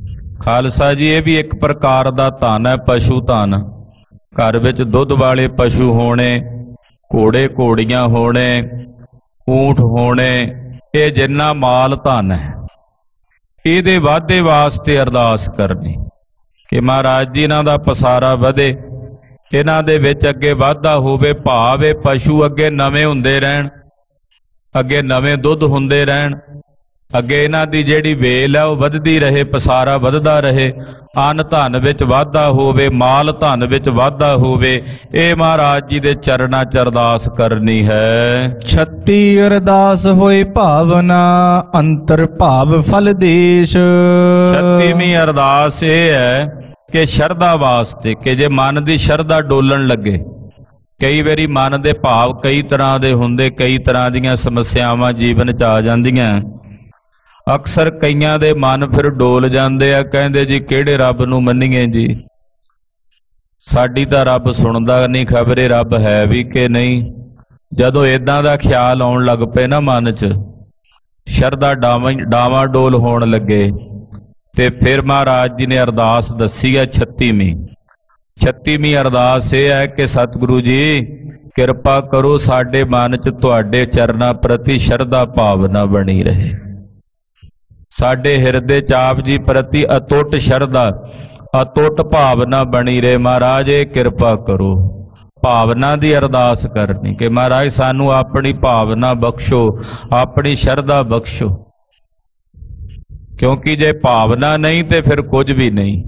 ਖਾਲਸਾ ਜੀ ਇਹ ਵੀ ਇੱਕ ਪ੍ਰਕਾਰ ਦਾ ਧਨ ਹੈ, ਪਸ਼ੂ ਧਨ। ਘਰ ਵਿੱਚ ਦੁੱਧ ਵਾਲੇ ਪਸ਼ੂ ਹੋਣੇ, ਘੋੜੇ ਘੋੜੀਆਂ ਹੋਣੇ, ਊਂਠ ਹੋਣੇ, ਇਹ ਜਿੰਨਾ ਮਾਲ ਧਨ ਹੈ, ਇਹਦੇ ਵਾਧੇ ਵਾਸਤੇ ਅਰਦਾਸ ਕਰਨੀ ਕਿ ਮਹਾਰਾਜ ਜੀ ਇਹਨਾਂ ਦਾ ਪਸਾਰਾ ਵਧੇ, ਇਹਨਾਂ ਦੇ ਵਿੱਚ ਅੱਗੇ ਵਾਧਾ ਹੋਵੇ। ਭਾਵ ਇਹ ਪਸ਼ੂ ਅੱਗੇ ਨਵੇਂ ਹੁੰਦੇ ਰਹਿਣ, ਅੱਗੇ ਨਵੇਂ ਦੁੱਧ ਹੁੰਦੇ ਰਹਿਣ, ਅੱਗੇ ਇਹਨਾਂ ਦੀ ਜਿਹੜੀ ਵੇਲ ਹੈ ਉਹ ਵੱਧਦੀ ਰਹੇ, ਪਸਾਰਾ ਵੱਧਦਾ ਰਹੇ, ਅੰਨ ਧਨ ਵਿੱਚ ਵਾਧਾ ਹੋਵੇ, ਮਾਲ ਧਨ ਵਿੱਚ ਵਾਧਾ ਹੋਵੇ। ਇਹ ਮਹਾਰਾਜ ਜੀ ਦੇ ਚਰਨਾਂ 'ਚ ਅਰਦਾਸ ਕਰਨੀ ਹੈ। ਛੱਤੀ ਅਰਦਾਸ ਹੋਏ ਭਾਵਨਾ, ਅੰਤਰ ਭਾਵ ਫਲ ਦੇਸ਼। ਛੱਤੀਵੀਂ ਅਰਦਾਸ ਇਹ ਹੈ ਕਿ ਸ਼ਰਧਾ ਵਾਸਤੇ, ਕਿ ਜੇ ਮਨ ਦੀ ਸ਼ਰਧਾ ਡੋਲਣ ਲੱਗੇ। ਕਈ ਵਾਰੀ ਮਨ ਦੇ ਭਾਵ ਕਈ ਤਰ੍ਹਾਂ ਦੇ ਹੁੰਦੇ, ਕਈ ਤਰ੍ਹਾਂ ਦੀਆਂ ਸਮੱਸਿਆਵਾਂ ਜੀਵਨ 'ਚ ਆ ਜਾਂਦੀਆਂ। ਅਕਸਰ ਕਈਆਂ ਦੇ ਮਨ ਫਿਰ ਡੋਲ ਜਾਂਦੇ ਆ, ਕਹਿੰਦੇ ਜੀ ਕਿਹੜੇ ਰੱਬ ਨੂੰ ਮੰਨੀਏ ਜੀ, ਸਾਡੀ ਤਾਂ ਰੱਬ ਸੁਣਦਾ ਨਹੀਂ, ਖਬਰੇ ਰੱਬ ਹੈ ਵੀ ਕਿ ਨਹੀਂ। ਜਦੋਂ ਇਦਾਂ ਦਾ ਖਿਆਲ ਆਉਣ ਲੱਗ ਪਏ ਨਾ ਮਨ 'ਚ, ਸ਼ਰਧਾ ਡਾਵਾਂ ਡਾਵਾਂ ਡੋਲ ਹੋਣ ਲੱਗੇ, ਤੇ ਫਿਰ ਮਹਾਰਾਜ ਜੀ ਨੇ ਅਰਦਾਸ ਦੱਸੀ ਹੈ ਛੱਤੀਵੀਂ। ਛੱਤੀਵੀਂ ਅਰਦਾਸ ਇਹ ਹੈ ਕਿ ਸਤਿਗੁਰੂ ਜੀ ਕਿਰਪਾ ਕਰੋ, ਸਾਡੇ ਮਨ 'ਚ ਤੁਹਾਡੇ ਚਰਨਾਂ ਪ੍ਰਤੀ ਸ਼ਰਧਾ ਭਾਵਨਾ ਬਣੀ ਰਹੇ, ਸਾਡੇ ਹਿਰਦੇ 'ਚ ਆਪ ਜੀ ਪ੍ਰਤੀ ਅਟੁੱਟ ਸ਼ਰਧਾ, ਅਟੁੱਟ ਭਾਵਨਾ ਬਣੀ ਰਹੇ। ਮਹਾਰਾਜ ਇਹ ਕਿਰਪਾ ਕਰੋ। ਭਾਵਨਾ ਦੀ ਅਰਦਾਸ ਕਰਨੀ ਕਿ ਮਹਾਰਾਜ ਸਾਨੂੰ ਆਪਣੀ ਭਾਵਨਾ ਬਖਸ਼ੋ, ਆਪਣੀ ਸ਼ਰਧਾ ਬਖਸ਼ੋ, ਕਿਉਂਕਿ ਜੇ ਭਾਵਨਾ ਨਹੀਂ ਤੇ ਫਿਰ ਕੁਝ ਵੀ ਨਹੀਂ।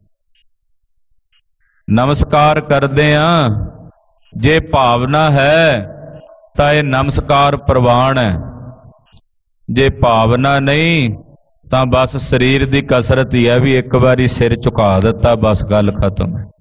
ਨਮਸਕਾਰ ਕਰਦੇ ਆ, ਜੇ ਭਾਵਨਾ ਹੈ ਤਾਂ ਇਹ ਨਮਸਕਾਰ ਪ੍ਰਵਾਨ ਹੈ, ਜੇ ਭਾਵਨਾ ਨਹੀਂ ਤਾਂ ਬਸ ਸਰੀਰ ਦੀ ਕਸਰਤ ਹੀ ਹੈ ਵੀ ਇੱਕ ਵਾਰੀ ਸਿਰ ਝੁਕਾ ਦਿੱਤਾ, ਬਸ ਗੱਲ ਖਤਮ ਹੈ।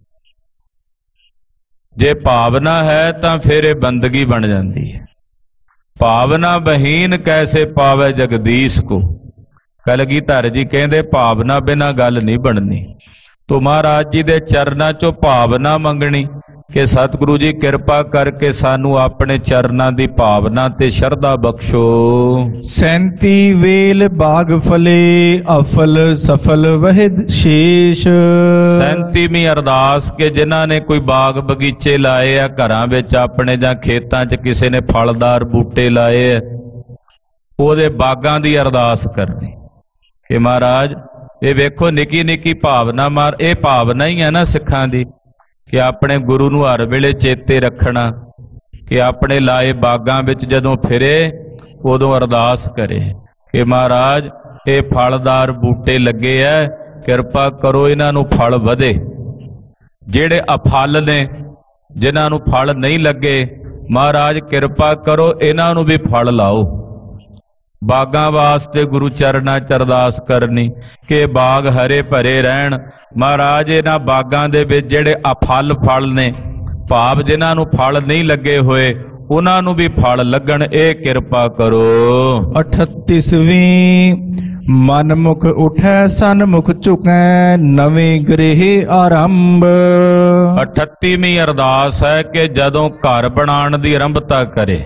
ਜੇ ਭਾਵਨਾ ਹੈ ਤਾਂ ਫਿਰ ਇਹ ਬੰਦਗੀ ਬਣ ਜਾਂਦੀ ਹੈ। ਭਾਵਨਾ ਬਹੀਨ ਕੈਸੇ ਪਾਵੇ ਜਗਦੀਸ਼ ਕੋ, ਕਲਗੀਧਰ ਜੀ ਕਹਿੰਦੇ ਭਾਵਨਾ ਬਿਨਾਂ ਗੱਲ ਨਹੀਂ ਬਣਨੀ। ਤੋ ਮਹਾਰਾਜ ਜੀ ਦੇ ਚਰਨਾਂ 'ਚੋਂ ਭਾਵਨਾ ਮੰਗਣੀ ਕਿ ਸਤਿਗੁਰੂ ਜੀ ਕਿਰਪਾ ਕਰਕੇ ਸਾਨੂੰ ਆਪਣੇ ਚਰਨਾਂ ਦੀ ਭਾਵਨਾ ਤੇ ਸ਼ਰਧਾ ਬਖਸ਼ੋ। ਸੈਂਤੀ ਵੇਲ ਬਾਗ ਫਲੇ, ਅਫਲ ਸਫਲ ਵਹਿਦ ਸ਼ੇਸ਼। ਸੈਂਤੀਵੀਂ ਅਰਦਾਸ ਕਿ ਜਿਨ੍ਹਾਂ ਨੇ ਕੋਈ ਬਾਗ ਬਗੀਚੇ ਲਾਏ ਆ ਘਰਾਂ ਵਿੱਚ ਆਪਣੇ, ਜਾਂ ਖੇਤਾਂ 'ਚ ਕਿਸੇ ਨੇ ਫਲਦਾਰ ਬੂਟੇ ਲਾਏ ਆ, ਉਹਦੇ ਬਾਗਾਂ ਦੀ ਅਰਦਾਸ ਕਰਨੀ ਕਿ ਮਹਾਰਾਜ ਇਹ ਵੇਖੋ ਨਿੱਕੀ ਨਿੱਕੀ ਭਾਵਨਾ, ਮਾਰ ਇਹ ਭਾਵਨਾ ਹੀ ਹੈ ਨਾ ਸਿੱਖਾਂ ਦੀ, ਕਿ ਆਪਣੇ ਗੁਰੂ ਨੂੰ ਹਰ ਵੇਲੇ ਚੇਤੇ ਰੱਖਣਾ, ਕਿ ਆਪਣੇ ਲਾਏ ਬਾਗਾਂ ਵਿੱਚ ਜਦੋਂ ਫਿਰੇ ਉਦੋਂ ਅਰਦਾਸ ਕਰੇ ਕਿ ਮਹਾਰਾਜ ਇਹ ਫਲਦਾਰ ਬੂਟੇ ਲੱਗੇ ਐ, ਕਿਰਪਾ ਕਰੋ ਇਹਨਾਂ ਨੂੰ ਫਲ ਵਧੇ। ਜਿਹੜੇ ਅਫਲ ਨੇ, ਜਿਨ੍ਹਾਂ ਨੂੰ ਫਲ ਨਹੀਂ ਲੱਗੇ, ਮਹਾਰਾਜ ਕਿਰਪਾ ਕਰੋ ਇਹਨਾਂ ਨੂੰ ਵੀ ਫਲ ਲਾਓ। ਬਾਗਾਂ ਵਾਸਤੇ ਗੁਰੂ ਚਰਨਾਂ 'ਚ ਅਰਦਾਸ ਕਰਨੀ ਕਿ ਬਾਗ ਹਰੇ ਭਰੇ ਰਹਿਣ। ਮਹਾਰਾਜ ਇਹਨਾਂ ਬਾਗਾਂ ਦੇ ਵਿੱਚ ਜਿਹੜੇ ਅਫਲ ਫਲ ਨੇ, ਭਾਵ ਜਿਨ੍ਹਾਂ ਨੂੰ ਫਲ ਨਹੀਂ ਲੱਗੇ ਹੋਏ, ਉਹਨਾਂ ਨੂੰ ਵੀ ਫਲ ਲੱਗਣ, ਇਹ ਕਿਰਪਾ ਕਰੋ। ਅਠੱਤੀਸਵੀਂ ਮਨ ਮੁਖ ਉਠੈ ਸਨਮੁਖ ਝੁਕੈ, ਨਵੇਂ ਗ੍ਰਹਿ ਆਰੰਭ। ਅਠੱਤੀਵੀਂ ਅਰਦਾਸ ਹੈ ਕਿ ਜਦੋਂ ਘਰ ਬਣਾਉਣ ਦੀ ਆਰੰਭਤਾ ਕਰੇ।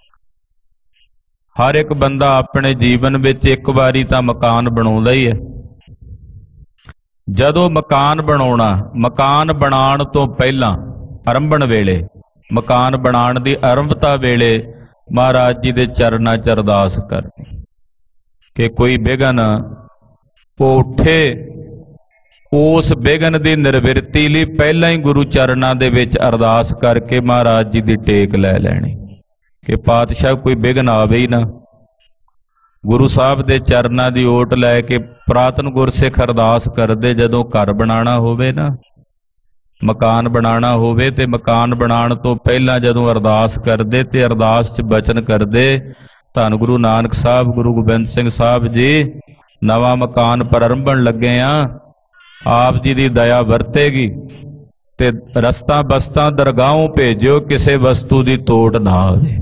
ਹਰ ਇੱਕ ਬੰਦਾ ਆਪਣੇ ਜੀਵਨ ਵਿੱਚ ਇੱਕ ਵਾਰੀ ਤਾਂ ਮਕਾਨ ਬਣਾਉਂਦਾ ਹੀ ਹੈ। ਜਦੋਂ ਮਕਾਨ ਬਣਾਉਣਾ, ਮਕਾਨ ਬਣਾਉਣ ਤੋਂ ਪਹਿਲਾਂ ਆਰੰਭਣ ਵੇਲੇ, ਮਕਾਨ ਬਣਾਉਣ ਦੀ ਆਰੰਭਤਾ ਵੇਲੇ ਮਹਾਰਾਜ ਜੀ ਦੇ ਚਰਨਾਂ 'ਚ ਅਰਦਾਸ ਕਰਨੀ ਕਿ ਕੋਈ ਵਿਘਨ ਉਹ ਉੱਠੇ। ਉਸ ਵਿਘਨ ਦੀ ਨਿਰਵਿਰਤੀ ਲਈ ਪਹਿਲਾਂ ਹੀ ਗੁਰੂ ਚਰਨਾਂ ਦੇ ਵਿੱਚ ਅਰਦਾਸ ਕਰਕੇ ਮਹਾਰਾਜ ਜੀ ਦੀ ਟੇਕ ਲੈ ਲੈਣੀ ਕਿ ਪਾਤਸ਼ਾਹ ਕੋਈ ਵਿਘਨ ਆਵੇ ਹੀ ਨਾ। ਗੁਰੂ ਸਾਹਿਬ ਦੇ ਚਰਨਾਂ ਦੀ ਓਟ ਲੈ ਕੇ ਪੁਰਾਤਨ ਗੁਰਸਿੱਖ ਅਰਦਾਸ ਕਰਦੇ, ਜਦੋਂ ਘਰ ਬਣਾਉਣਾ ਹੋਵੇ ਨਾ, ਮਕਾਨ ਬਣਾਉਣਾ ਹੋਵੇ, ਤੇ ਮਕਾਨ ਬਣਾਉਣ ਤੋਂ ਪਹਿਲਾਂ ਜਦੋਂ ਅਰਦਾਸ ਕਰਦੇ ਤੇ ਅਰਦਾਸ 'ਚ ਬਚਨ ਕਰਦੇ, ਧੰਨ ਗੁਰੂ ਨਾਨਕ ਸਾਹਿਬ, ਗੁਰੂ ਗੋਬਿੰਦ ਸਿੰਘ ਸਾਹਿਬ ਜੀ ਨਵਾਂ ਮਕਾਨ ਪ੍ਰਾਰੰਭਣ ਲੱਗੇ ਆ, ਆਪ ਜੀ ਦੀ ਦਇਆ ਵਰਤੇਗੀ ਤੇ ਰਸਤਾਂ ਬਸਤਾਂ ਦਰਗਾਹੋਂ ਭੇਜਿਓ, ਕਿਸੇ ਵਸਤੂ ਦੀ ਤੋੜ ਨਾ ਆਵੇ।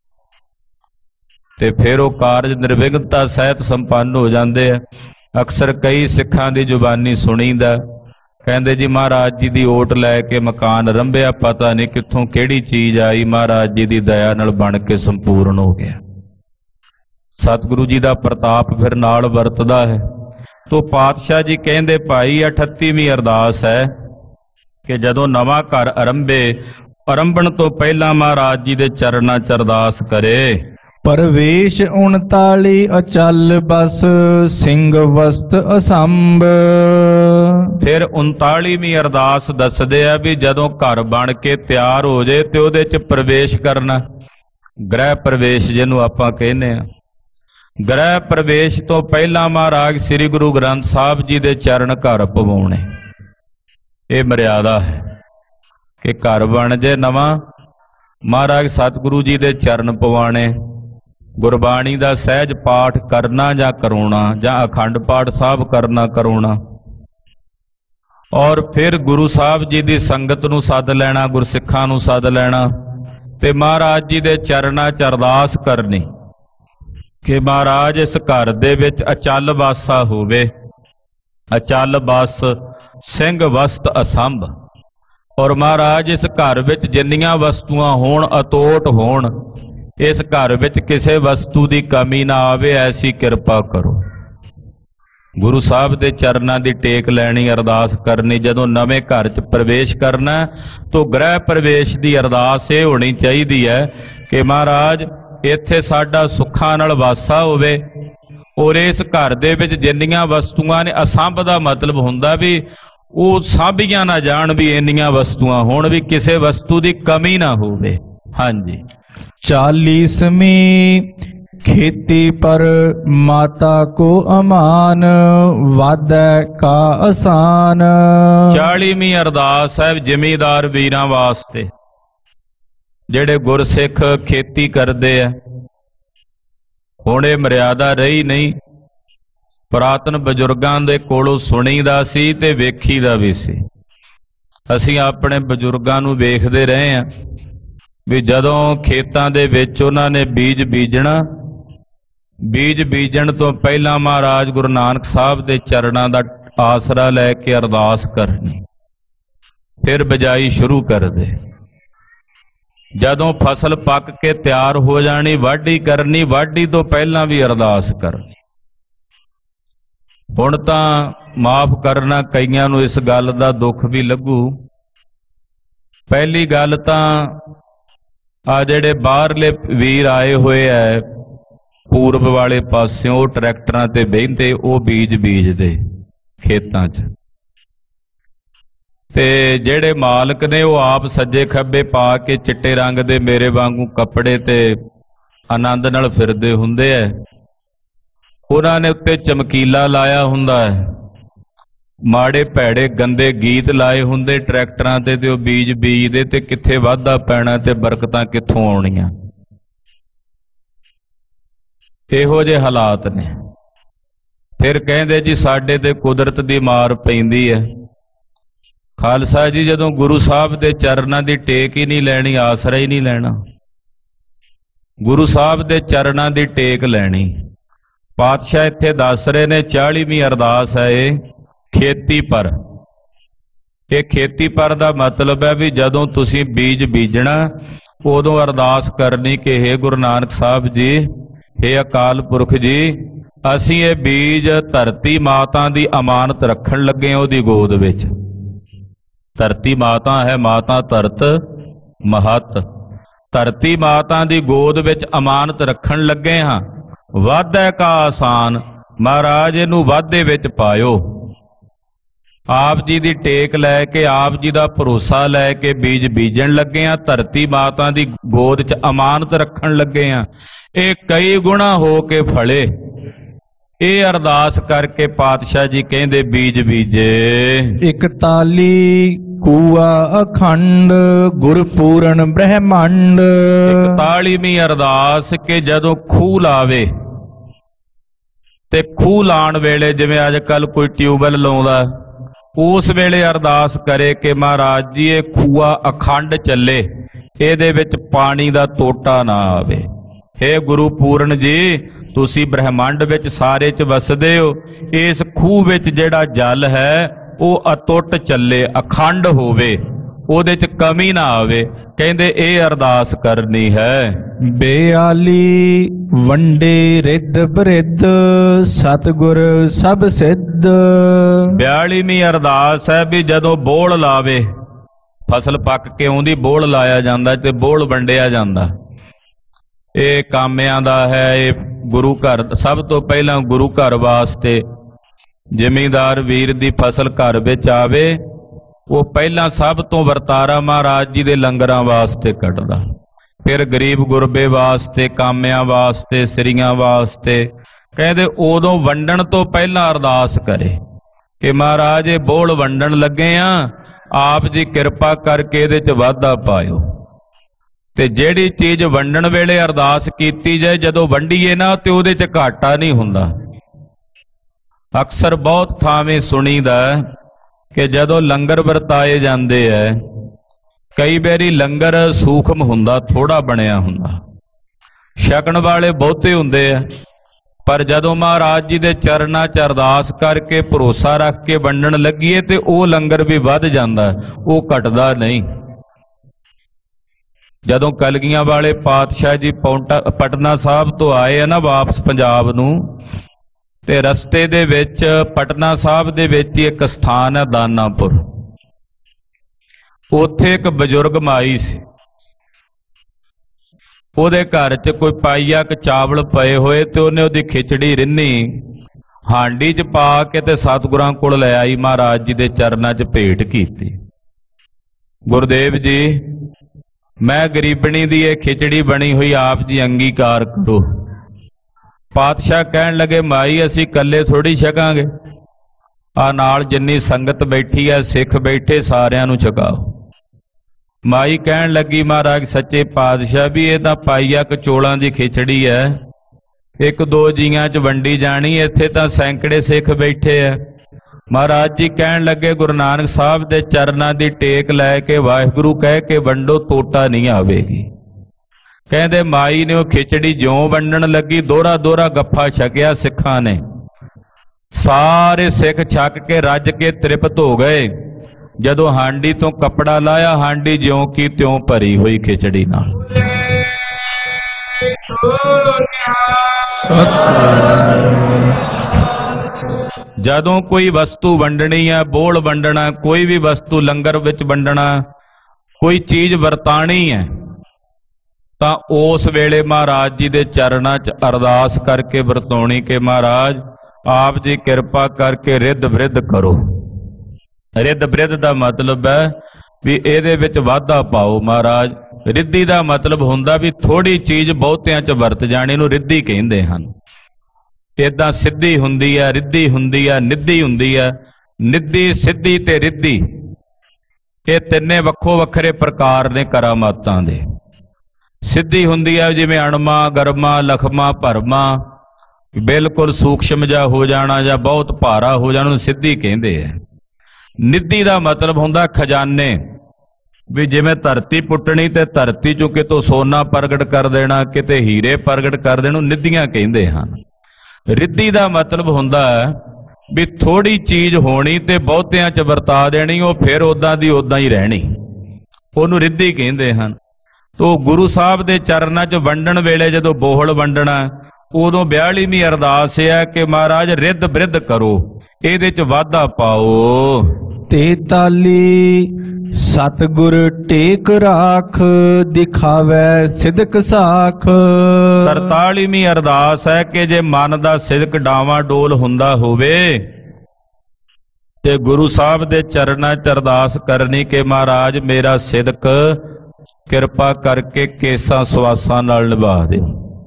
ਤੇ ਫਿਰ ਉਹ ਕਾਰਜ ਨਿਰਵਿਘਨਤਾ ਸਹਿਤ ਸੰਪੰਨ ਹੋ ਜਾਂਦੇ ਆ। ਅਕਸਰ ਕਈ ਸਿੱਖਾਂ ਦੀ ਜ਼ੁਬਾਨੀ ਸੁਣੀਦਾ, ਕਹਿੰਦੇ ਜੀ ਮਹਾਰਾਜ ਜੀ ਦੀ ਓਟ ਲੈ ਕੇ ਮਕਾਨ ਰੰਭਿਆ, ਪਤਾ ਨਹੀਂ ਕਿੱਥੋਂ ਕਿਹੜੀ ਚੀਜ਼ ਆਈ, ਮਹਾਰਾਜ ਜੀ ਦੀ ਦਇਆ ਨਾਲ ਬਣ ਕੇ ਸੰਪੂਰਨ ਹੋ ਗਿਆ। ਸਤਿਗੁਰੂ ਜੀ ਦਾ ਪ੍ਰਤਾਪ ਫਿਰ ਨਾਲ ਵਰਤਦਾ ਹੈ। ਤੋ ਪਾਤਸ਼ਾਹ ਜੀ ਕਹਿੰਦੇ ਭਾਈ ਅਠੱਤੀਵੀਂ ਅਰਦਾਸ ਹੈ ਕਿ ਜਦੋਂ ਨਵਾਂ ਘਰ ਆਰੰਭੇ, ਆਰੰਭਣ ਤੋਂ ਪਹਿਲਾਂ ਮਹਾਰਾਜ ਜੀ ਦੇ ਚਰਨਾਂ 'ਚ ਅਰਦਾਸ ਕਰੇ। ਪਰਵੇਸ਼ ਉਨਤਾਲੀ ਅਚਲ ਬਸ ਸਿੰਘ ਵਸਤ ਅਸੰਭ। ਫਿਰ ਉਨਤਾਲੀਵੀਂ ਅਰਦਾਸ ਦੱਸਦੇ ਆ ਵੀ ਜਦੋਂ ਘਰ ਬਣ ਕੇ ਤਿਆਰ ਹੋ ਜੇ ਤੇ ਉਹਦੇ 'ਚ ਪ੍ਰਵੇਸ਼ ਕਰਨਾ, ਗ੍ਰਹਿ ਪ੍ਰਵੇਸ਼ ਜਿਹਨੂੰ ਆਪਾਂ ਕਹਿੰਦੇ ਆ। ਗ੍ਰਹਿ ਪ੍ਰਵੇਸ਼ ਤੋਂ ਪਹਿਲਾਂ ਮਹਾਰਾਜ ਸ੍ਰੀ ਗੁਰੂ ਗ੍ਰੰਥ ਸਾਹਿਬ ਜੀ ਦੇ ਚਰਨ ਘਰ ਪਵਾਉਣੇ। ਇਹ ਮਰਿਆਦਾ ਹੈ ਕਿ ਘਰ ਬਣ ਜੇ ਨਵਾਂ, ਮਹਾਰਾਜ ਸਤਿਗੁਰੂ ਜੀ ਦੇ ਚਰਨ ਪਵਾਣੇ, ਗੁਰਬਾਣੀ ਦਾ ਸਹਿਜ ਪਾਠ ਕਰਨਾ ਜਾਂ ਕਰਾਉਣਾ, ਜਾਂ ਅਖੰਡ ਪਾਠ ਸਾਹਿਬ ਕਰਨਾ ਕਰਾਉਣਾ, ਔਰ ਫਿਰ ਗੁਰੂ ਸਾਹਿਬ ਜੀ ਦੀ ਸੰਗਤ ਨੂੰ ਸੱਦ ਲੈਣਾ, ਗੁਰਸਿੱਖਾਂ ਨੂੰ ਸੱਦ ਲੈਣਾ ਤੇ ਮਹਾਰਾਜ ਜੀ ਦੇ ਚਰਨਾਂ 'ਚ ਅਰਦਾਸ ਕਰਨੀ ਕਿ ਮਹਾਰਾਜ ਇਸ ਘਰ ਦੇ ਵਿੱਚ ਅਚਲ ਵਾਸਾ ਹੋਵੇ। ਅਚਲ ਬਸ ਸਿੰਘ ਵਸਤ ਅਸੰਭ। ਔਰ ਮਹਾਰਾਜ ਇਸ ਘਰ ਵਿੱਚ ਜਿੰਨੀਆਂ ਵਸਤੂਆਂ ਹੋਣ ਅਤੋਟ ਹੋਣ, ਇਸ ਘਰ ਵਿੱਚ ਕਿਸੇ ਵਸਤੂ ਦੀ ਕਮੀ ਨਾ ਆਵੇ, ਐਸੀ ਕਿਰਪਾ ਕਰੋ। ਗੁਰੂ ਸਾਹਿਬ ਦੇ ਚਰਨਾਂ ਦੀ ਟੇਕ ਲੈਣੀ, ਅਰਦਾਸ ਕਰਨੀ। ਜਦੋਂ ਨਵੇਂ ਘਰ 'ਚ ਪ੍ਰਵੇਸ਼ ਕਰਨਾ ਤਾਂ ਗ੍ਰਹਿ ਪ੍ਰਵੇਸ਼ ਦੀ ਅਰਦਾਸ ਇਹ ਹੋਣੀ ਚਾਹੀਦੀ ਹੈ ਕਿ ਮਹਾਰਾਜ ਇੱਥੇ ਸਾਡਾ ਸੁੱਖਾਂ ਨਾਲ ਵਾਸਾ ਹੋਵੇ, ਔਰ ਇਸ ਘਰ ਦੇ ਵਿੱਚ ਜਿੰਨੀਆਂ ਵਸਤੂਆਂ ਨੇ, ਅਸੰਭ ਦਾ ਮਤਲਬ ਹੁੰਦਾ ਵੀ ਉਹ ਸਾਂਭੀਆਂ ਨਾ ਜਾਣ, ਵੀ ਇੰਨੀਆਂ ਵਸਤੂਆਂ ਹੋਣ ਵੀ ਕਿਸੇ ਵਸਤੂ ਦੀ ਕਮੀ ਨਾ ਹੋਵੇ। ਹਾਂਜੀ। ਚਾਲੀਸਵੀਂ ਖੇਤੀ ਪਰ ਮਾਤਾ ਕੋ ਅਮਾਨ, ਵਾਧੈ ਕਾ ਆਸਾਨ। ਚਾਲੀਵੀਂ ਅਰਦਾਸ ਹੈ ਜ਼ਿਮੀਦਾਰ ਵੀਰਾਂ ਵਾਸਤੇ, ਜਿਹੜੇ ਗੁਰਸਿੱਖ ਖੇਤੀ ਕਰਦੇ ਆ। ਹੁਣ ਇਹ ਮਰਿਆਦਾ ਰਹੀ ਨਹੀਂ, ਪੁਰਾਤਨ ਬਜ਼ੁਰਗਾਂ ਦੇ ਕੋਲੋਂ ਸੁਣੀਦਾ ਸੀ ਤੇ ਵੇਖੀਦਾ ਵੀ ਸੀ। ਅਸੀਂ ਆਪਣੇ ਬਜ਼ੁਰਗਾਂ ਨੂੰ ਵੇਖਦੇ ਰਹੇ ਹਾਂ ਵੀ ਜਦੋਂ ਖੇਤਾਂ ਦੇ ਵਿੱਚ ਉਹਨਾਂ ਨੇ ਬੀਜ ਬੀਜਣਾ, ਬੀਜ ਬੀਜਣ ਤੋਂ ਪਹਿਲਾਂ ਮਹਾਰਾਜ ਗੁਰੂ ਨਾਨਕ ਸਾਹਿਬ ਦੇ ਚਰਨਾਂ ਦਾ ਆਸਰਾ ਲੈ ਕੇ ਅਰਦਾਸ ਕਰਨੀ, ਫਿਰ ਬਿਜਾਈ ਸ਼ੁਰੂ ਕਰਦੇ। ਜਦੋਂ ਫਸਲ ਪੱਕ ਕੇ ਤਿਆਰ ਹੋ ਜਾਣੀ, ਵਾਢੀ ਕਰਨੀ, ਵਾਢੀ ਤੋਂ ਪਹਿਲਾਂ ਵੀ ਅਰਦਾਸ ਕਰਨੀ। ਹੁਣ ਤਾਂ ਮਾਫ ਕਰਨਾ, ਕਈਆਂ ਨੂੰ ਇਸ ਗੱਲ ਦਾ ਦੁੱਖ ਵੀ ਲੱਗੂ। ਪਹਿਲੀ ਗੱਲ ਤਾਂ ਆ ਜਿਹੜੇ ਬਾਹਰਲੇ ਵੀਰ ਆਏ ਹੋਏ ਐ ਪੂਰਬ ਵਾਲੇ ਪਾਸਿਓਂ, ਉਹ ਟਰੈਕਟਰਾਂ ਤੇ ਬਹਿੰਦੇ, ਉਹ ਬੀਜ ਬੀਜਦੇ ਖੇਤਾਂ 'ਚ, ਤੇ ਜਿਹੜੇ ਮਾਲਕ ਨੇ ਉਹ ਆਪ ਸੱਜੇ ਖੱਬੇ ਪਾ ਕੇ ਚਿੱਟੇ ਰੰਗ ਦੇ ਮੇਰੇ ਵਾਂਗੂ ਕੱਪੜੇ ਤੇ ਆਨੰਦ ਨਾਲ ਫਿਰਦੇ ਹੁੰਦੇ ਐ। ਉਹਨਾਂ ਨੇ ਉੱਤੇ ਚਮਕੀਲਾ ਲਾਇਆ ਹੁੰਦਾ ਹੈ, ਮਾੜੇ ਭੈੜੇ ਗੰਦੇ ਗੀਤ ਲਾਏ ਹੁੰਦੇ ਟਰੈਕਟਰਾਂ ਤੇ, ਤੇ ਉਹ ਬੀਜ ਬੀਜਦੇ ਤੇ ਕਿੱਥੇ ਵਾਧਾ ਪੈਣਾ ਤੇ ਬਰਕਤਾਂ ਕਿੱਥੋਂ ਆਉਣੀਆਂ। ਇਹੋ ਜਿਹੇ ਹਾਲਾਤ ਨੇ। ਫਿਰ ਕਹਿੰਦੇ ਜੀ ਸਾਡੇ ਤੇ ਕੁਦਰਤ ਦੀ ਮਾਰ ਪੈਂਦੀ ਹੈ। ਖਾਲਸਾ ਜੀ, ਜਦੋਂ ਗੁਰੂ ਸਾਹਿਬ ਦੇ ਚਰਨਾਂ ਦੀ ਟੇਕ ਹੀ ਨਹੀਂ ਲੈਣੀ, ਆਸਰਾ ਹੀ ਨਹੀਂ ਲੈਣਾ, ਗੁਰੂ ਸਾਹਿਬ ਦੇ ਚਰਨਾਂ ਦੀ ਟੇਕ ਲੈਣੀ। ਪਾਤਸ਼ਾਹ ਇੱਥੇ ਦੱਸ ਰਹੇ ਨੇ ਚਾਲੀਵੀਂ ਅਰਦਾਸ ਹੈ ਇਹ ਖੇਤੀ ਪਰ। ਇਹ ਖੇਤੀ ਪਰ ਦਾ ਮਤਲਬ ਹੈ ਵੀ ਜਦੋਂ ਤੁਸੀਂ ਬੀਜ ਬੀਜਣਾ ਉਦੋਂ ਅਰਦਾਸ ਕਰਨੀ ਕਿ ਹੇ ਗੁਰੂ ਨਾਨਕ ਸਾਹਿਬ ਜੀ, ਹੇ ਅਕਾਲ ਪੁਰਖ ਜੀ, ਅਸੀਂ ਇਹ ਬੀਜ ਧਰਤੀ ਮਾਤਾ ਦੀ ਅਮਾਨਤ ਰੱਖਣ ਲੱਗੇ ਹਾਂ ਉਹਦੀ ਗੋਦ ਵਿੱਚ। ਧਰਤੀ ਮਾਤਾ ਹੈ, ਮਾਤਾ ਧਰਤ ਮਹਤ, ਧਰਤੀ ਮਾਤਾ ਦੀ ਗੋਦ ਵਿੱਚ ਅਮਾਨਤ ਰੱਖਣ ਲੱਗੇ ਹਾਂ। ਵਾਧੈ ਕਾ ਆਸਾਨ, ਮਹਾਰਾਜ ਇਹਨੂੰ ਵਾਧੇ ਵਿੱਚ ਪਾਇਓ। ਆਪ ਜੀ ਦੀ ਟੇਕ ਲੈ ਕੇ, ਆਪ ਜੀ ਦਾ ਭਰੋਸਾ ਲੈ ਕੇ ਬੀਜ ਬੀਜਣ ਲੱਗੇ ਆ, ਧਰਤੀ ਮਾਤਾ ਦੀ ਗੋਦ 'ਚ ਅਮਾਨਤ ਰੱਖਣ ਲੱਗੇ ਆ। ਇਹ ਕਈ ਗੁਣਾ ਹੋ ਕੇ ਫਲੇ। ਇਹ ਅਰਦਾਸ ਕਰਕੇ ਪਾਤਸ਼ਾਹ ਜੀ ਕਹਿੰਦੇ ਬੀਜ ਬੀਜੇ। ਇਕਤਾਲੀ ਕੂਆ ਅਖੰਡ, ਗੁਰਪੂਰਨ ਬ੍ਰਹਮੰਡ। ਇਕਤਾਲੀਵੀਂ ਅਰਦਾਸ ਕਿ ਜਦੋਂ ਖੂਹ ਲਾਵੇ, ਤੇ ਖੂਹ ਲਾਉਣ ਵੇਲੇ ਜਿਵੇਂ ਅੱਜ ਕੱਲ ਕੋਈ ਟਿਊਬਵੈਲ ਲਾਉਂਦਾ, ਉਸ ਵੇਲੇ ਅਰਦਾਸ ਕਰੇ ਕਿ ਮਹਾਰਾਜ ਜੀ ਇਹ ਖੂਆ ਅਖੰਡ ਚੱਲੇ, ਇਹਦੇ ਵਿੱਚ ਪਾਣੀ ਦਾ ਟੋਟਾ ਨਾ ਆਵੇ। ਹੇ ਗੁਰੂ ਪੂਰਨ ਜੀ, ਤੁਸੀਂ ਬ੍ਰਹਮੰਡ ਵਿੱਚ ਸਾਰੇ 'ਚ ਵਸਦੇ ਹੋ, ਇਸ ਖੂਹ ਵਿੱਚ ਜਿਹੜਾ ਜਲ ਹੈ ਉਹ ਅਟੁੱਟ ਚੱਲੇ, ਅਖੰਡ ਹੋਵੇ, ਉਹਦੇ ਚ ਕਮੀ ਨਾ ਆਵੇ। ਕਹਿੰਦੇ ਇਹ ਅਰਦਾਸ ਕਰਨੀ ਹੈ। ਬਿਆਲੀ ਵੰਡੇ ਰਿੱਧ ਬਰਿੱਧ ਸਤਿਗੁਰ ਸਭ ਸਿੱਧ। ਬਿਆਲੀਵੀਂ ਅਰਦਾਸ ਹੈ ਵੀ ਜਦੋਂ ਬੋਲ ਲਾਵੇ, ਫਸਲ ਪੱਕ ਕੇ ਆਉਂਦੀ ਬੋਲ ਲਾਇਆ ਜਾਂਦਾ ਤੇ ਬੋਲ ਵੰਡਿਆ ਜਾਂਦਾ। ਇਹ ਕਾਮਿਆਂ ਦਾ ਹੈ। ਇਹ ਗੁਰੂ ਘਰ, ਸਭ ਤੋਂ ਪਹਿਲਾਂ ਗੁਰੂ ਘਰ ਵਾਸਤੇ ਜ਼ਿਮੀਂਦਾਰ ਵੀਰ ਦੀ ਫਸਲ ਘਰ ਵਿੱਚ ਆਵੇ, ਉਹ ਪਹਿਲਾਂ ਸਭ ਤੋਂ ਵਰਤਾਰਾ ਮਹਾਰਾਜ ਜੀ ਦੇ ਲੰਗਰਾਂ ਵਾਸਤੇ ਕੱਢਦਾ, ਫਿਰ ਗਰੀਬ ਗੁਰਬੇ ਵਾਸਤੇ, ਕਾਮਿਆਂ ਵਾਸਤੇ, ਸਰੀਆਂ ਵਾਸਤੇ। ਕਹਿੰਦੇ ਉਦੋਂ ਵੰਡਣ ਤੋਂ ਪਹਿਲਾਂ ਅਰਦਾਸ ਕਰੇ ਕਿ ਮਹਾਰਾਜ ਇਹ ਬੋਲ ਵੰਡਣ ਲੱਗੇ ਆ, ਆਪ ਜੀ ਕਿਰਪਾ ਕਰਕੇ ਇਹਦੇ ਚ ਵਾਧਾ ਪਾਇਓ। ਤੇ ਜਿਹੜੀ ਚੀਜ਼ ਵੰਡਣ ਵੇਲੇ ਅਰਦਾਸ ਕੀਤੀ ਜਾਏ, ਜਦੋਂ ਵੰਡੀਏ ਨਾ ਤੇ ਉਹਦੇ ਚ ਘਾਟਾ ਨਹੀਂ ਹੁੰਦਾ। ਅਕਸਰ ਬਹੁਤ ਥਾਵੇਂ ਸੁਣੀਦਾ ਕਿ ਜਦੋਂ ਲੰਗਰ ਵਰਤਾਏ ਜਾਂਦੇ ਐ, ਕਈ ਵਾਰੀ ਲੰਗਰ ਸੂਖਮ ਹੁੰਦਾ, ਥੋੜਾ ਬਣਿਆ ਹੁੰਦਾ, ਛਕਣ ਵਾਲੇ ਬਹੁਤੇ ਹੁੰਦੇ ਆ, ਪਰ ਜਦੋਂ ਮਹਾਰਾਜ ਜੀ ਦੇ ਚਰਨਾਂ 'ਚ ਅਰਦਾਸ ਕਰਕੇ ਭਰੋਸਾ ਰੱਖ ਕੇ ਵੰਡਣ ਲੱਗੀਏ ਤੇ ਉਹ ਲੰਗਰ ਵੀ ਵੱਧ ਜਾਂਦਾ, ਉਹ ਘਟਦਾ ਨਹੀਂ। ਜਦੋਂ ਕਲਗੀਆਂ ਵਾਲੇ ਪਾਤਸ਼ਾਹ ਜੀ ਪੌਂਟਾ ਪਟਨਾ ਸਾਹਿਬ ਤੋਂ ਆਏ ਆ ਨਾ ਵਾਪਸ ਪੰਜਾਬ ਨੂੰ, ਤੇ ਰਸਤੇ ਦੇ ਵਿੱਚ ਪਟਨਾ ਸਾਹਿਬ ਦੇ ਵਿੱਚ ਹੀ ਇੱਕ ਸਥਾਨ ਹੈ ਦਾਨਾਪੁਰ। ਉੱਥੇ ਇੱਕ ਬਜ਼ੁਰਗ ਮਾਈ ਸੀ, ਉਹਦੇ ਘਰ 'ਚ ਕੋਈ ਪਾਈਆ ਕ ਚਾਵਲ ਪਏ ਹੋਏ ਤੇ ਉਹਨੇ ਉਹਦੀ ਖਿਚੜੀ ਰਿੰਨੀ ਹਾਂਡੀ 'ਚ ਪਾ ਕੇ ਤੇ ਸਤਿਗੁਰਾਂ ਕੋਲ ਲੈ ਆਈ, ਮਹਾਰਾਜ ਜੀ ਦੇ ਚਰਨਾਂ 'ਚ ਭੇਟ ਕੀਤੀ। ਗੁਰਦੇਵ ਜੀ, ਮੈਂ ਗਰੀਬਣੀ ਦੀ ਇਹ ਖਿਚੜੀ ਬਣੀ ਹੋਈ ਆਪ ਜੀ ਅੰਗੀਕਾਰ ਕਰੋ। ਪਾਤਸ਼ਾਹ ਕਹਿਣ ਲੱਗੇ, ਮਾਈ ਅਸੀਂ ਇਕੱਲੇ ਥੋੜੀ ਛਕਾਂਗੇ, ਆ ਨਾਲ ਜਿੰਨੀ ਸੰਗਤ ਬੈਠੀ ਹੈ, ਸਿੱਖ ਬੈਠੇ, ਸਾਰਿਆਂ ਨੂੰ ਛਕਾਓ। ਮਾਈ ਕਹਿਣ ਲੱਗੀ, ਮਹਾਰਾਜ ਸੱਚੇ ਪਾਤਸ਼ਾਹ ਵੀ ਇਹ ਤਾਂ ਪਾਈਆ ਕਚੋਲਾਂ ਦੀ ਖਿਚੜੀ ਹੈ, ਇੱਕ ਦੋ ਜੀਆਂ 'ਚ ਵੰਡੀ ਜਾਣੀ, ਇੱਥੇ ਤਾਂ ਸੈਂਕੜੇ ਸਿੱਖ ਬੈਠੇ ਆ। ਮਹਾਰਾਜ ਜੀ ਕਹਿਣ ਲੱਗੇ, ਗੁਰੂ ਨਾਨਕ ਸਾਹਿਬ ਦੇ ਚਰਨਾਂ ਦੀ ਟੇਕ ਲੈ ਕੇ ਵਾਹਿਗੁਰੂ ਕਹਿ ਕੇ ਵੰਡੋ, ਤੋਟਾ ਨਹੀਂ ਆਵੇਗੀ। ਕਹਿੰਦੇ ਮਾਈ ਨੇ ਉਹ ਖਿਚੜੀ ਜਿਉਂ ਵੰਡਣ ਲੱਗੀ, ਦੋਹਰਾ ਦੋਹਰਾ ਗੱਫਾ ਛਕਿਆ ਸਿੱਖਾਂ ਨੇ। ਸਾਰੇ ਸਿੱਖ ਛਕ ਕੇ ਰੱਜ ਕੇ ਤ੍ਰਿਪਤ ਹੋ ਗਏ। ਜਦੋਂ ਹਾਂਡੀ ਤੋਂ ਕੱਪੜਾ ਲਾਇਆ, ਹਾਂਡੀ ਜਿਉਂ ਕੀ ਤਿਉਂ ਭਰੀ ਹੋਈ ਖਿਚੜੀ ਨਾਲ। ਜਦੋਂ ਕੋਈ ਵਸਤੂ ਵੰਡਣੀ ਹੈ, ਬੋਲ ਵੰਡਣਾ, ਕੋਈ ਵੀ ਵਸਤੂ ਲੰਗਰ ਵਿੱਚ ਵੰਡਣਾ, ਕੋਈ ਚੀਜ਼ ਵਰਤਾਣੀ ਹੈ, ਤਾਂ ਉਸ ਵੇਲੇ ਮਹਾਰਾਜ ਜੀ ਦੇ ਚਰਨਾਂ 'ਚ ਅਰਦਾਸ ਕਰਕੇ ਵਰਤਾਉਣੀ ਕਿ ਮਹਾਰਾਜ ਆਪ ਜੀ ਕਿਰਪਾ ਕਰਕੇ ਰਿੱਧ ਬ੍ਰਿੱਧ ਕਰੋ। ਰਿੱਧ ਬ੍ਰਿੱਧ ਦਾ ਮਤਲਬ ਹੈ ਵੀ ਇਹਦੇ ਵਿੱਚ ਵਾਧਾ ਪਾਓ ਮਹਾਰਾਜ। ਰਿੱਧੀ ਦਾ ਮਤਲਬ ਹੁੰਦਾ ਵੀ ਥੋੜੀ ਚੀਜ਼ ਬਹੁਤਿਆਂ 'ਚ ਵਰਤ ਜਾਣੀ, ਨੂੰ ਰਿੱਧੀ ਕਹਿੰਦੇ ਹਨ। ਏਦਾਂ ਸਿੱਧੀ ਹੁੰਦੀ ਹੈ, ਰਿੱਧੀ ਹੁੰਦੀ ਹੈ, ਨਿੱਧੀ ਹੁੰਦੀ ਹੈ। ਨਿੱਧੀ, ਸਿੱਧੀ ਤੇ ਰਿੱਧੀ, ਇਹ ਤਿੰਨੇ ਵੱਖੋ ਵੱਖਰੇ ਪ੍ਰਕਾਰ ਨੇ ਕਰਾਮਾਤਾਂ ਦੇ। ਸਿੱਧੀ ਹੁੰਦੀ ਹੈ ਜਿਵੇਂ ਅਣਮਾ, ਗਰਮਾ, ਲਖਮਾ, ਭਰਮਾ, ਬਿਲਕੁਲ ਸੂਖਸ਼ਮ ਜਿਹਾ ਹੋ ਜਾਣਾ ਜਾਂ ਬਹੁਤ ਭਾਰਾ ਹੋ ਜਾਣਾ, ਨੂੰ ਸਿੱਧੀ ਕਹਿੰਦੇ ਆ। ਨਿੱਧੀ ਦਾ ਮਤਲਬ ਹੁੰਦਾ ਖਜ਼ਾਨੇ, ਵੀ ਜਿਵੇਂ ਧਰਤੀ ਪੁੱਟਣੀ ਤੇ ਧਰਤੀ ਚੋਂ ਕਿਤੋਂ ਸੋਨਾ ਪ੍ਰਗਟ ਕਰ ਦੇਣਾ, ਕਿਤੇ ਹੀਰੇ ਪ੍ਰਗਟ ਕਰ ਦੇਣ, ਨੂੰ ਨਿੱਧੀਆਂ ਕਹਿੰਦੇ ਹਨ। ਰਿੱਧੀ ਦਾ ਮਤਲਬ ਹੁੰਦਾ ਵੀ ਥੋੜੀ ਚੀਜ਼ ਹੋਣੀ ਤੇ ਬਹੁਤਿਆਂ 'ਚ ਵਰਤਾ ਦੇਣੀ, ਉਹ ਫਿਰ ਉਦਾਂ ਦੀ ਉਦਾਂ ਹੀ ਰਹਿਣੀ, ਉਹਨੂੰ ਰਿੱਧੀ ਕਹਿੰਦੇ ਹਨ। ਤੋ ਗੁਰੂ ਸਾਹਿਬ ਦੇ ਚਰਨਾਂ 'ਚ ਵੰਡਣ ਵੇਲੇ ਜਦੋਂ ਬੋਹਲ ਵੰਡਣਾ, ਉਦੋਂ ਬਿਆਲੀਵੀਂ ਅਰਦਾਸ ਹੈ ਕਿ ਮਹਾਰਾਜ ਰਿੱਧ ਬ੍ਰਿੱਧ ਕਰੋ, ਇਹਦੇ 'ਚ ਵਾਧਾ ਪਾਓ। ਤੇਤਾਲੀ ਸਤਿਗੁਰ ਟੇਕ ਰਾਖ, ਦਿਖਾਵੇ ਸਿਦਕ ਸਾਖ। ਤਰਤਾਲੀਵੀਂ ਅਰਦਾਸ ਹੈ ਕਿ ਜੇ ਮਨ ਦਾ ਸਿਦਕ ਡਾਵਾਂ ਡੋਲ ਹੁੰਦਾ ਹੋਵੇ ਤੇ ਗੁਰੂ ਸਾਹਿਬ ਦੇ ਚਰਨਾਂ 'ਚ ਅਰਦਾਸ ਕਰਨੀ ਕਿ ਮਹਾਰਾਜ ਮੇਰਾ ਸਿਦਕ ਕਿਰਪਾ ਕਰਕੇ ਕੇਸਾਂ ਸਵਾਸਾਂ ਨਾਲ ਨਿਭਾ ਦਿਓ।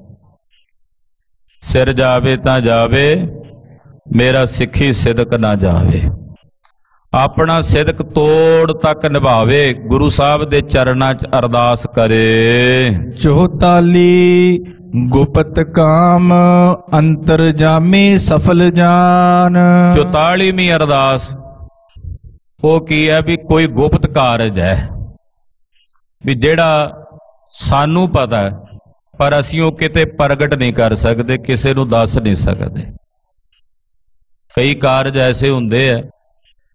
ਸਿਰ ਜਾਵੇ ਤਾਂ ਜਾਵੇ, ਮੇਰਾ ਸਿੱਖੀ ਸਿਦਕ ਨਾ ਜਾਵੇ। ਆਪਣਾ ਸਿਦਕ ਤੋੜ ਤੱਕ ਨਿਭਾਵੇ, ਗੁਰੂ ਸਾਹਿਬ ਦੇ ਚਰਨਾਂ 'ਚ ਅਰਦਾਸ ਕਰੇ। ਚੌਤਾਲੀ ਗੁਪਤ ਕਾਮ, ਅੰਤਰਜਾਮੀ ਸਫਲ ਜਾਨ। ਚੌਤਾਲੀਵੀਂ ਅਰਦਾਸ ਉਹ ਕੀ ਹੈ ਵੀ ਕੋਈ ਗੁਪਤ ਕਾਰਜ ਹੈ, ਵੀ ਜਿਹੜਾ ਸਾਨੂੰ ਪਤਾ ਹੈ ਪਰ ਅਸੀਂ ਉਹ ਕਿਤੇ ਪ੍ਰਗਟ ਨਹੀਂ ਕਰ ਸਕਦੇ, ਕਿਸੇ ਨੂੰ ਦੱਸ ਨਹੀਂ ਸਕਦੇ। ਕਈ ਕਾਰਜ ਐਸੇ ਹੁੰਦੇ ਆ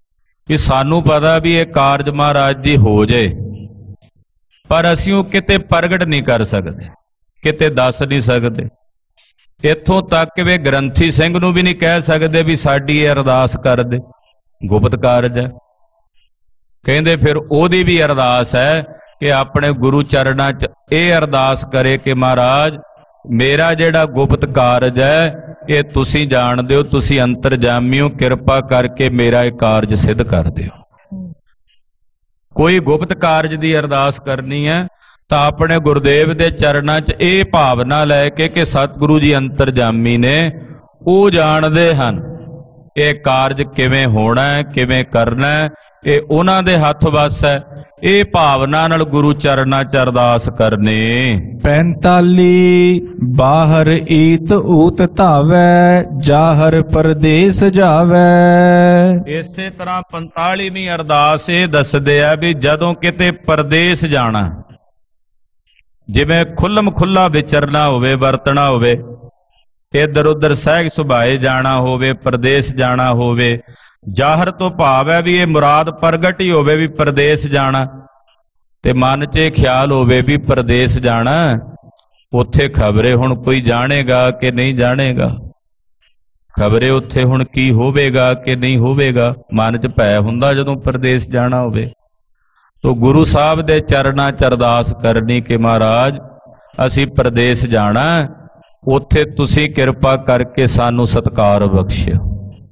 ਵੀ ਸਾਨੂੰ ਪਤਾ ਵੀ ਇਹ ਕਾਰਜ ਮਹਾਰਾਜ ਜੀ ਹੋ ਜਾਏ, ਪਰ ਅਸੀਂ ਉਹ ਕਿਤੇ ਪ੍ਰਗਟ ਨਹੀਂ ਕਰ ਸਕਦੇ, ਕਿਤੇ ਦੱਸ ਨਹੀਂ ਸਕਦੇ। ਇੱਥੋਂ ਤੱਕ ਕਿ ਵੀ ਗ੍ਰੰਥੀ ਸਿੰਘ ਨੂੰ ਵੀ ਨਹੀਂ ਕਹਿ ਸਕਦੇ ਵੀ ਸਾਡੀ ਇਹ ਅਰਦਾਸ ਕਰ ਦੇ, ਗੁਪਤ ਕਾਰਜ ਹੈ। ਕਹਿੰਦੇ ਫਿਰ ਉਹਦੀ ਵੀ ਅਰਦਾਸ ਹੈ ਕਿ ਆਪਣੇ ਗੁਰੂ ਚਰਨਾਂ 'ਚ ਇਹ ਅਰਦਾਸ ਕਰੇ ਕਿ ਮਹਾਰਾਜ ਮੇਰਾ ਜਿਹੜਾ ਗੁਪਤ ਕਾਰਜ ਹੈ ਇਹ ਤੁਸੀਂ ਜਾਣਦੇ ਹੋ, ਤੁਸੀਂ ਅੰਤਰਜਾਮੀ ਹੋ, ਕਿਰਪਾ ਕਰਕੇ ਮੇਰਾ ਇਹ ਕਾਰਜ ਸਿੱਧ ਕਰ ਦਿਓ। ਕੋਈ ਗੁਪਤ ਕਾਰਜ ਦੀ ਅਰਦਾਸ ਕਰਨੀ ਹੈ ਤਾਂ ਆਪਣੇ ਗੁਰਦੇਵ ਦੇ ਚਰਨਾਂ 'ਚ ਇਹ ਭਾਵਨਾ ਲੈ ਕੇ ਕਿ ਸਤਿਗੁਰੂ ਜੀ ਅੰਤਰਜਾਮੀ ਨੇ, ਉਹ ਜਾਣਦੇ ਹਨ ਇਹ ਕਾਰਜ ਕਿਵੇਂ ਹੋਣਾ ਹੈ, ਕਿਵੇਂ ਕਰਨਾ ਹੈ, ਇਹ ਉਹਨਾਂ ਦੇ ਹੱਥ ਵੱਸ ਹੈ। ਇਹ ਭਾਵਨਾ ਨਾਲ ਗੁਰੂ ਚਰਨਾਂ 'ਚ ਅਰਦਾਸ ਕਰਨੀ। ਪੈਂਤਾਲੀ ਬਾਹਰ ਈਤ ਊਤ ਧਾਵੈ, ਜਾਹਰ ਪਰਦੇਸ ਜਾਵੈ। ਇਸੇ ਤਰ੍ਹਾਂ ਪੰਤਾਲੀਵੀਂ ਅਰਦਾਸ ਇਹ ਦੱਸਦੇ ਆ ਵੀ ਜਦੋਂ ਕਿਤੇ ਪਰਦੇਸ ਜਾਣਾ, ਜਿਵੇਂ ਖੁੱਲਮ ਖੁੱਲਾ ਵਿਚਰਨਾ ਹੋਵੇ, ਵਰਤਣਾ ਹੋਵੇ, ਇੱਧਰ ਉੱਧਰ ਸਹਿਜ ਸੁਭਾਏ ਜਾਣਾ ਹੋਵੇ, ਪਰਦੇਸ ਜਾਣਾ ਹੋਵੇ। ਜਾਹਰ ਤੋਂ ਭਾਵ ਹੈ ਵੀ ਇਹ ਮੁਰਾਦ ਪ੍ਰਗਟ ਹੀ ਹੋਵੇ ਵੀ ਪਰਦੇਸ ਜਾਣਾ, ਤੇ ਮਨ 'ਚ ਇਹ ਖਿਆਲ ਹੋਵੇ ਵੀ ਪਰਦੇਸ ਜਾਣਾ, ਉੱਥੇ ਖਬਰੇ ਹੁਣ ਕੋਈ ਜਾਣੇਗਾ ਕਿ ਨਹੀਂ ਜਾਣੇਗਾ, ਖਬਰੇ ਉੱਥੇ ਹੁਣ ਕੀ ਹੋਵੇਗਾ ਕਿ ਨਹੀਂ ਹੋਵੇਗਾ। ਮਨ 'ਚ ਭੈ ਹੁੰਦਾ ਜਦੋਂ ਪਰਦੇਸ ਜਾਣਾ ਹੋਵੇ। ਤੋ ਗੁਰੂ ਸਾਹਿਬ ਦੇ ਚਰਨਾਂ 'ਚ ਅਰਦਾਸ ਕਰਨੀ ਕਿ ਮਹਾਰਾਜ ਅਸੀਂ ਪਰਦੇਸ ਜਾਣਾ, ਉੱਥੇ ਤੁਸੀਂ ਕਿਰਪਾ ਕਰਕੇ ਸਾਨੂੰ ਸਤਿਕਾਰ ਬਖਸ਼ਿਓ,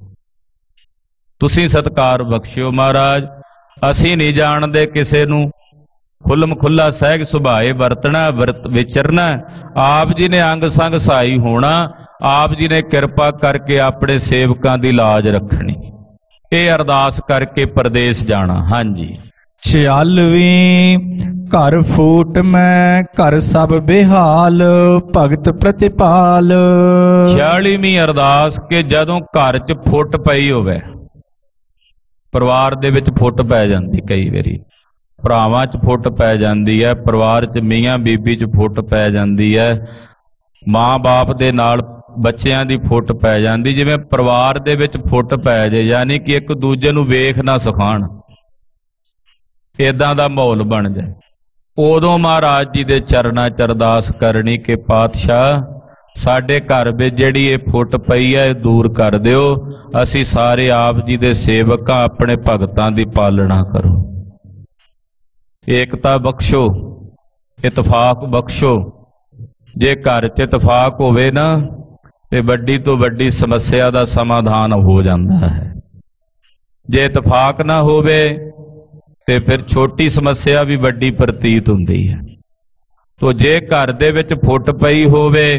ਤੁਸੀਂ ਸਤਿਕਾਰ ਬਖਸ਼ਿਓ ਮਹਾਰਾਜ। ਅਸੀਂ ਨਹੀਂ ਜਾਣਦੇ ਕਿਸੇ ਨੂੰ, ਖੁੱਲਮ ਖੁੱਲਾ ਸਹਿਜ ਸੁਭਾਏ ਵਰਤਣਾ, ਵਰਤ ਵਿਚਰਨਾ। ਆਪ ਜੀ ਨੇ ਅੰਗ ਸੰਗ ਸਹਾਈ ਹੋਣਾ, ਆਪ ਜੀ ਨੇ ਕਿਰਪਾ ਕਰਕੇ ਆਪਣੇ ਸੇਵਕਾਂ ਦੀ ਲਾਜ ਰੱਖਣੀ। ਇਹ ਅਰਦਾਸ ਕਰਕੇ ਪਰਦੇਸ ਜਾਣਾ। ਹਾਂਜੀ। ਛਿਆਲਵੀਂ ਘਰ ਫੂਟ ਮੈਂ, ਘਰ ਸਭ ਬਿਹਾਲ, ਭਗਤ ਪ੍ਰਤਿਪਾਲ। ਛਿਆਲੀਵੀਂ ਅਰਦਾਸ ਕਿ ਜਦੋਂ ਘਰ 'ਚ ਫੁੱਟ ਪਈ ਹੋਵੇ, ਪਰਿਵਾਰ ਦੇ ਵਿੱਚ ਫੁੱਟ ਪੈ ਜਾਂਦੀ, ਕਈ ਵਾਰੀ ਭਰਾਵਾਂ 'ਚ ਫੁੱਟ ਪੈ ਜਾਂਦੀ ਹੈ, ਪਰਿਵਾਰ 'ਚ ਮੀਆਂ ਬੀਬੀ 'ਚ ਫੁੱਟ ਪੈ ਜਾਂਦੀ ਹੈ, ਮਾਂ ਬਾਪ ਦੇ ਨਾਲ ਬੱਚਿਆਂ ਦੀ ਫੁੱਟ ਪੈ ਜਾਂਦੀ। ਜਿਵੇਂ ਪਰਿਵਾਰ ਦੇ ਵਿੱਚ ਫੁੱਟ ਪੈ ਜਾਏ, ਯਾਨੀ ਕਿ ਇੱਕ ਦੂਜੇ ਨੂੰ ਵੇਖ ਨਾ ਸਿਖਾਉਣ, ਏਦਾਂ ਦਾ ਮਾਹੌਲ ਬਣ ਜਾਏ, ਉਦੋਂ ਮਹਾਰਾਜ ਜੀ ਦੇ ਚਰਨਾਂ 'ਚ ਅਰਦਾਸ ਕਰਨੀ ਕਿ ਪਾਤਸ਼ਾਹ ਸਾਡੇ ਘਰ ਵਿੱਚ ਜਿਹੜੀ ਇਹ ਫੁੱਟ ਪਈ ਹੈ ਇਹ ਦੂਰ ਕਰ ਦਿਓ, ਅਸੀਂ ਸਾਰੇ ਆਪ ਜੀ ਦੇ ਸੇਵਕ ਹਾਂ, ਆਪਣੇ ਭਗਤਾਂ ਦੀ ਪਾਲਣਾ ਕਰੋ, ਏਕਤਾ ਬਖਸ਼ੋ, ਇਤਫਾਕ ਬਖਸ਼ੋ। ਜੇ ਘਰ 'ਚ ਇਤਫਾਕ ਹੋਵੇ ਨਾ ਤੇ ਵੱਡੀ ਤੋਂ ਵੱਡੀ ਸਮੱਸਿਆ ਦਾ ਸਮਾਧਾਨ ਹੋ ਜਾਂਦਾ ਹੈ। ਜੇ ਇਤਫਾਕ ਨਾ ਹੋਵੇ ਤੇ ਫਿਰ ਛੋਟੀ ਸਮੱਸਿਆ ਵੀ ਵੱਡੀ ਪ੍ਰਤੀਤ ਹੁੰਦੀ ਹੈ। ਤੋ ਜੇ ਘਰ ਦੇ ਵਿੱਚ ਫੁੱਟ ਪਈ ਹੋਵੇ,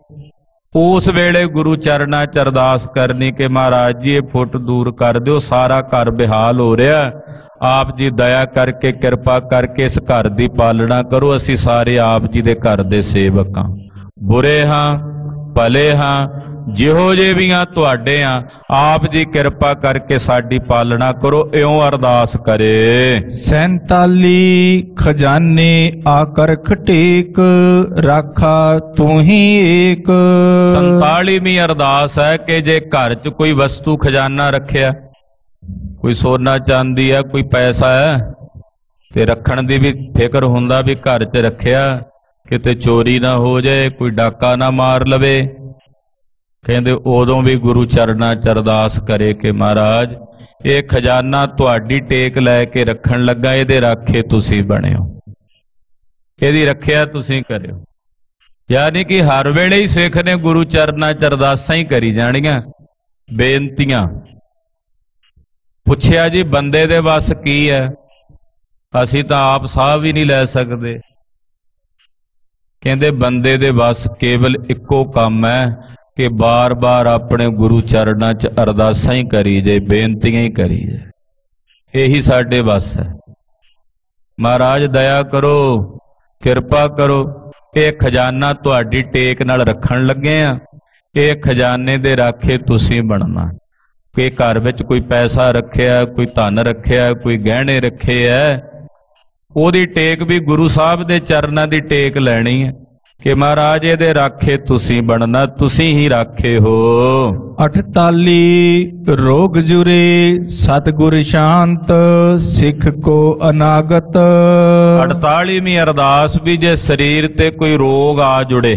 ਉਸ ਵੇਲੇ ਗੁਰੂ ਚਰਨਾਂ 'ਚ ਅਰਦਾਸ ਕਰਨੀ ਕਿ ਮਹਾਰਾਜ ਜੀ ਇਹ ਫੁੱਟ ਦੂਰ ਕਰ ਦਿਓ, ਸਾਰਾ ਘਰ ਬਿਹਾਲ ਹੋ ਰਿਹਾ, ਆਪ ਜੀ ਦਇਆ ਕਰਕੇ ਕਿਰਪਾ ਕਰਕੇ ਇਸ ਘਰ ਦੀ ਪਾਲਣਾ ਕਰੋ, ਅਸੀਂ ਸਾਰੇ ਆਪ ਜੀ ਦੇ ਘਰ ਦੇ ਸੇਵਕ ਹਾਂ, ਬੁਰੇ ਹਾਂ ਭਲੇ ਹਾਂ, ਜਿਹੋ ਜਿਹੇ ਵੀ ਹਾਂ ਤੁਹਾਡੇ ਹਾਂ, ਆਪ ਜੀ ਕਿਰਪਾ ਕਰਕੇ ਸਾਡੀ ਪਾਲਣਾ ਕਰੋ। ਇਉਂ ਅਰਦਾਸ ਕਰੇ। ਸੈਂਤਾਲੀ ਖਜ਼ਾਨੇ ਆਕਰ ਖਟੇਕ, ਰਾਖਾ ਤੂੰ ਹੀ ਏਕ। ਸੰਤਾਲੀਵੀਂ ਅਰਦਾਸ ਹੈ ਕਿ ਜੇ ਘਰ 'ਚ ਕੋਈ ਵਸਤੂ ਖਜ਼ਾਨਾ ਰੱਖਿਆ, ਕੋਈ ਸੋਨਾ ਚਾਂਦੀ ਹੈ, ਕੋਈ ਪੈਸਾ ਹੈ, ਤੇ ਰੱਖਣ ਦੀ ਵੀ ਫਿਕਰ ਹੁੰਦਾ ਵੀ ਘਰ 'ਚ ਰੱਖਿਆ ਕਿਤੇ ਚੋਰੀ ਨਾ ਹੋ ਜਾਏ, ਕੋਈ ਡਾਕਾ ਨਾ ਮਾਰ ਲਵੇ। ਕਹਿੰਦੇ ਉਦੋਂ ਵੀ ਗੁਰੂ ਚਰਨਾਂ 'ਚ ਅਰਦਾਸ ਕਰੇ ਕਿ ਮਹਾਰਾਜ ਇਹ ਖਜ਼ਾਨਾ ਤੁਹਾਡੀ ਟੇਕ ਲੈ ਕੇ ਰੱਖਣ ਲੱਗਾ, ਇਹਦੇ ਰਾਖੇ ਤੁਸੀਂ ਬਣਿਓ, ਇਹਦੀ ਰੱਖਿਆ ਤੁਸੀਂ ਕਰਿਓ। ਯਾਨੀ ਕਿ ਹਰ ਵੇਲੇ ਹੀ ਸਿੱਖ ਨੇ ਗੁਰੂ ਚਰਨਾਂ 'ਚ ਅਰਦਾਸਾਂ ਹੀ ਕਰੀ ਜਾਣੀਆਂ, ਬੇਨਤੀਆਂ। ਪੁੱਛਿਆ ਜੀ ਬੰਦੇ ਦੇ ਵੱਸ ਕੀ ਹੈ? ਅਸੀਂ ਤਾਂ ਆਪ ਸਾਹ ਵੀ ਨਹੀਂ ਲੈ ਸਕਦੇ। ਕਹਿੰਦੇ ਬੰਦੇ ਦੇ ਵੱਸ ਕੇਵਲ ਇੱਕੋ ਕੰਮ ਹੈ ਕਿ ਬਾਰ-ਬਾਰ ਆਪਣੇ ਗੁਰੂ ਚਰਨਾਂ 'ਚ ਅਰਦਾਸਾਂ ਹੀ ਕਰੀ ਜਾਏ, ਬੇਨਤੀਆਂ ਹੀ ਕਰੀ ਜਾਏ। ਇਹੀ ਸਾਡੇ ਵੱਸ ਹੈ। ਮਹਾਰਾਜ ਦਇਆ ਕਰੋ, ਕਿਰਪਾ ਕਰੋ, ਇਹ ਖਜ਼ਾਨਾ ਤੁਹਾਡੀ ਟੇਕ ਨਾਲ ਰੱਖਣ ਲੱਗੇ ਆ, ਇਹ ਖਜ਼ਾਨੇ ਦੇ ਰਾਖੇ ਤੁਸੀਂ ਬਣਨਾ। ਕਿ ਘਰ ਵਿੱਚ ਕੋਈ ਪੈਸਾ ਰੱਖਿਆ, ਕੋਈ ਧਨ ਰੱਖਿਆ, ਕੋਈ ਗਹਿਣੇ ਰੱਖੇ ਹੈ, ਉਹਦੀ ਟੇਕ ਵੀ ਗੁਰੂ ਸਾਹਿਬ ਦੇ ਚਰਨਾਂ ਦੀ ਟੇਕ ਲੈਣੀ ਹੈ। ਕਿ ਮਹਾਰਾਜ ਇਹਦੇ ਰਾਖੇ ਤੁਸੀਂ ਬਣਨਾ, ਤੁਸੀਂ ਹੀ ਰਾਖੇ ਹੋ। ਅਠਤਾਲੀ ਰੋਗ ਜੁਰੇ ਸਤਿਗੁਰ ਸ਼ਾਂਤ ਸਿੱਖ ਕੋ ਅਨਾਗਤ। ਅਠਤਾਲੀਵੀਂ ਅਰਦਾਸ ਵੀ ਜੇ ਸਰੀਰ ਤੇ ਕੋਈ ਰੋਗ ਆ ਜੁੜੇ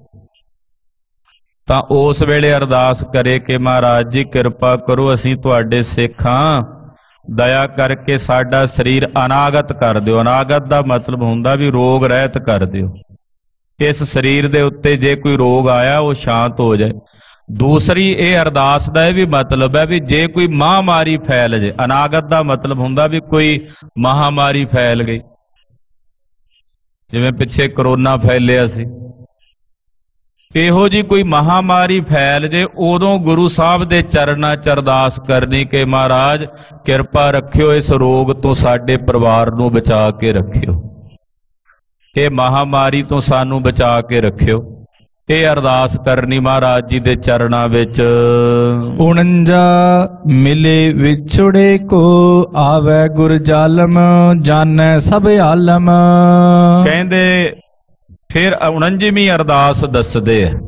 ਤਾਂ ਉਸ ਵੇਲੇ ਅਰਦਾਸ ਕਰੇ ਕਿ ਮਹਾਰਾਜ ਜੀ ਕਿਰਪਾ ਕਰੋ, ਅਸੀਂ ਤੁਹਾਡੇ ਸਿੱਖ ਹਾਂ, ਦਇਆ ਕਰਕੇ ਸਾਡਾ ਸਰੀਰ ਅਨਾਗਤ ਕਰ ਦਿਓ। ਅਨਾਗਤ ਦਾ ਮਤਲਬ ਹੁੰਦਾ ਵੀ ਰੋਗ ਰਹਿਤ ਕਰ ਦਿਓ। ਇਸ ਸਰੀਰ ਦੇ ਉੱਤੇ ਜੇ ਕੋਈ ਰੋਗ ਆਇਆ ਉਹ ਸ਼ਾਂਤ ਹੋ ਜਾਏ। ਦੂਸਰੀ ਇਹ ਅਰਦਾਸ ਦਾ ਇਹ ਵੀ ਮਤਲਬ ਹੈ ਵੀ ਜੇ ਕੋਈ ਮਹਾਮਾਰੀ ਫੈਲ ਜੇ, ਅਨਾਗਤ ਦਾ ਮਤਲਬ ਹੁੰਦਾ ਵੀ ਕੋਈ ਮਹਾਮਾਰੀ ਫੈਲ ਗਈ, ਜਿਵੇਂ ਪਿੱਛੇ ਕਰੋਨਾ ਫੈਲਿਆ ਸੀ, ਇਹੋ ਜੀ ਕੋਈ ਮਹਾਮਾਰੀ ਫੈਲ ਜੇ, ਉਦੋਂ ਗੁਰੂ ਸਾਹਿਬ ਦੇ ਚਰਨਾਂ 'ਚ ਅਰਦਾਸ ਕਰਨੀ ਕਿ ਮਹਾਰਾਜ ਕਿਰਪਾ ਰੱਖਿਓ, ਇਸ ਰੋਗ ਤੋਂ ਸਾਡੇ ਪਰਿਵਾਰ ਨੂੰ ਬਚਾ ਕੇ ਰੱਖਿਓ, ਇਹ ਮਹਾਮਾਰੀ ਤੋਂ ਸਾਨੂੰ ਬਚਾ ਕੇ ਰੱਖਿਓ। ਇਹ ਅਰਦਾਸ ਕਰਨੀ ਮਹਾਰਾਜ ਜੀ ਦੇ ਚਰਨਾਂ ਵਿੱਚ। ਉਣੰਜਾ ਮਿਲੇ ਵਿਛੜੇ ਕੋ ਆਵੇ ਗੁਰ ਜਾਲਮ, ਜਾਣੈ ਸਭ ਆਲਮ। ਕਹਿੰਦੇ ਫਿਰ ਉਣੰਜਵੀਂ ਅਰਦਾਸ ਦੱਸਦੇ ਆ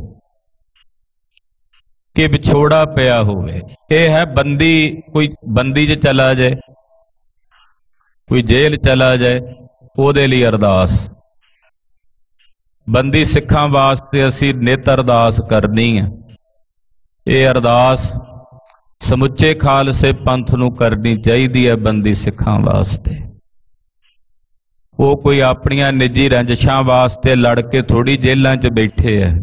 ਕਿ ਵਿਛੋੜਾ ਪਿਆ ਹੋਵੇ। ਇਹ ਹੈ ਬੰਦੀ, ਕੋਈ ਬੰਦੀ 'ਚ ਚਲਾ ਜਾਏ, ਕੋਈ ਜੇਲ੍ਹ ਚਲਾ ਜਾਏ, ਉਹਦੇ ਲਈ ਅਰਦਾਸ। ਬੰਦੀ ਸਿੱਖਾਂ ਵਾਸਤੇ ਅਸੀਂ ਨਿਤ ਅਰਦਾਸ ਕਰਨੀ ਹੈ। ਇਹ ਅਰਦਾਸ ਸਮੁੱਚੇ ਖਾਲਸੇ ਪੰਥ ਨੂੰ ਕਰਨੀ ਚਾਹੀਦੀ ਹੈ ਬੰਦੀ ਸਿੱਖਾਂ ਵਾਸਤੇ। ਉਹ ਕੋਈ ਆਪਣੀਆਂ ਨਿੱਜੀ ਰੰਜਿਸ਼ਾਂ ਵਾਸਤੇ ਲੜ ਕੇ ਥੋੜੀ ਜੇਲ੍ਹਾਂ 'ਚ ਬੈਠੇ ਹੈ।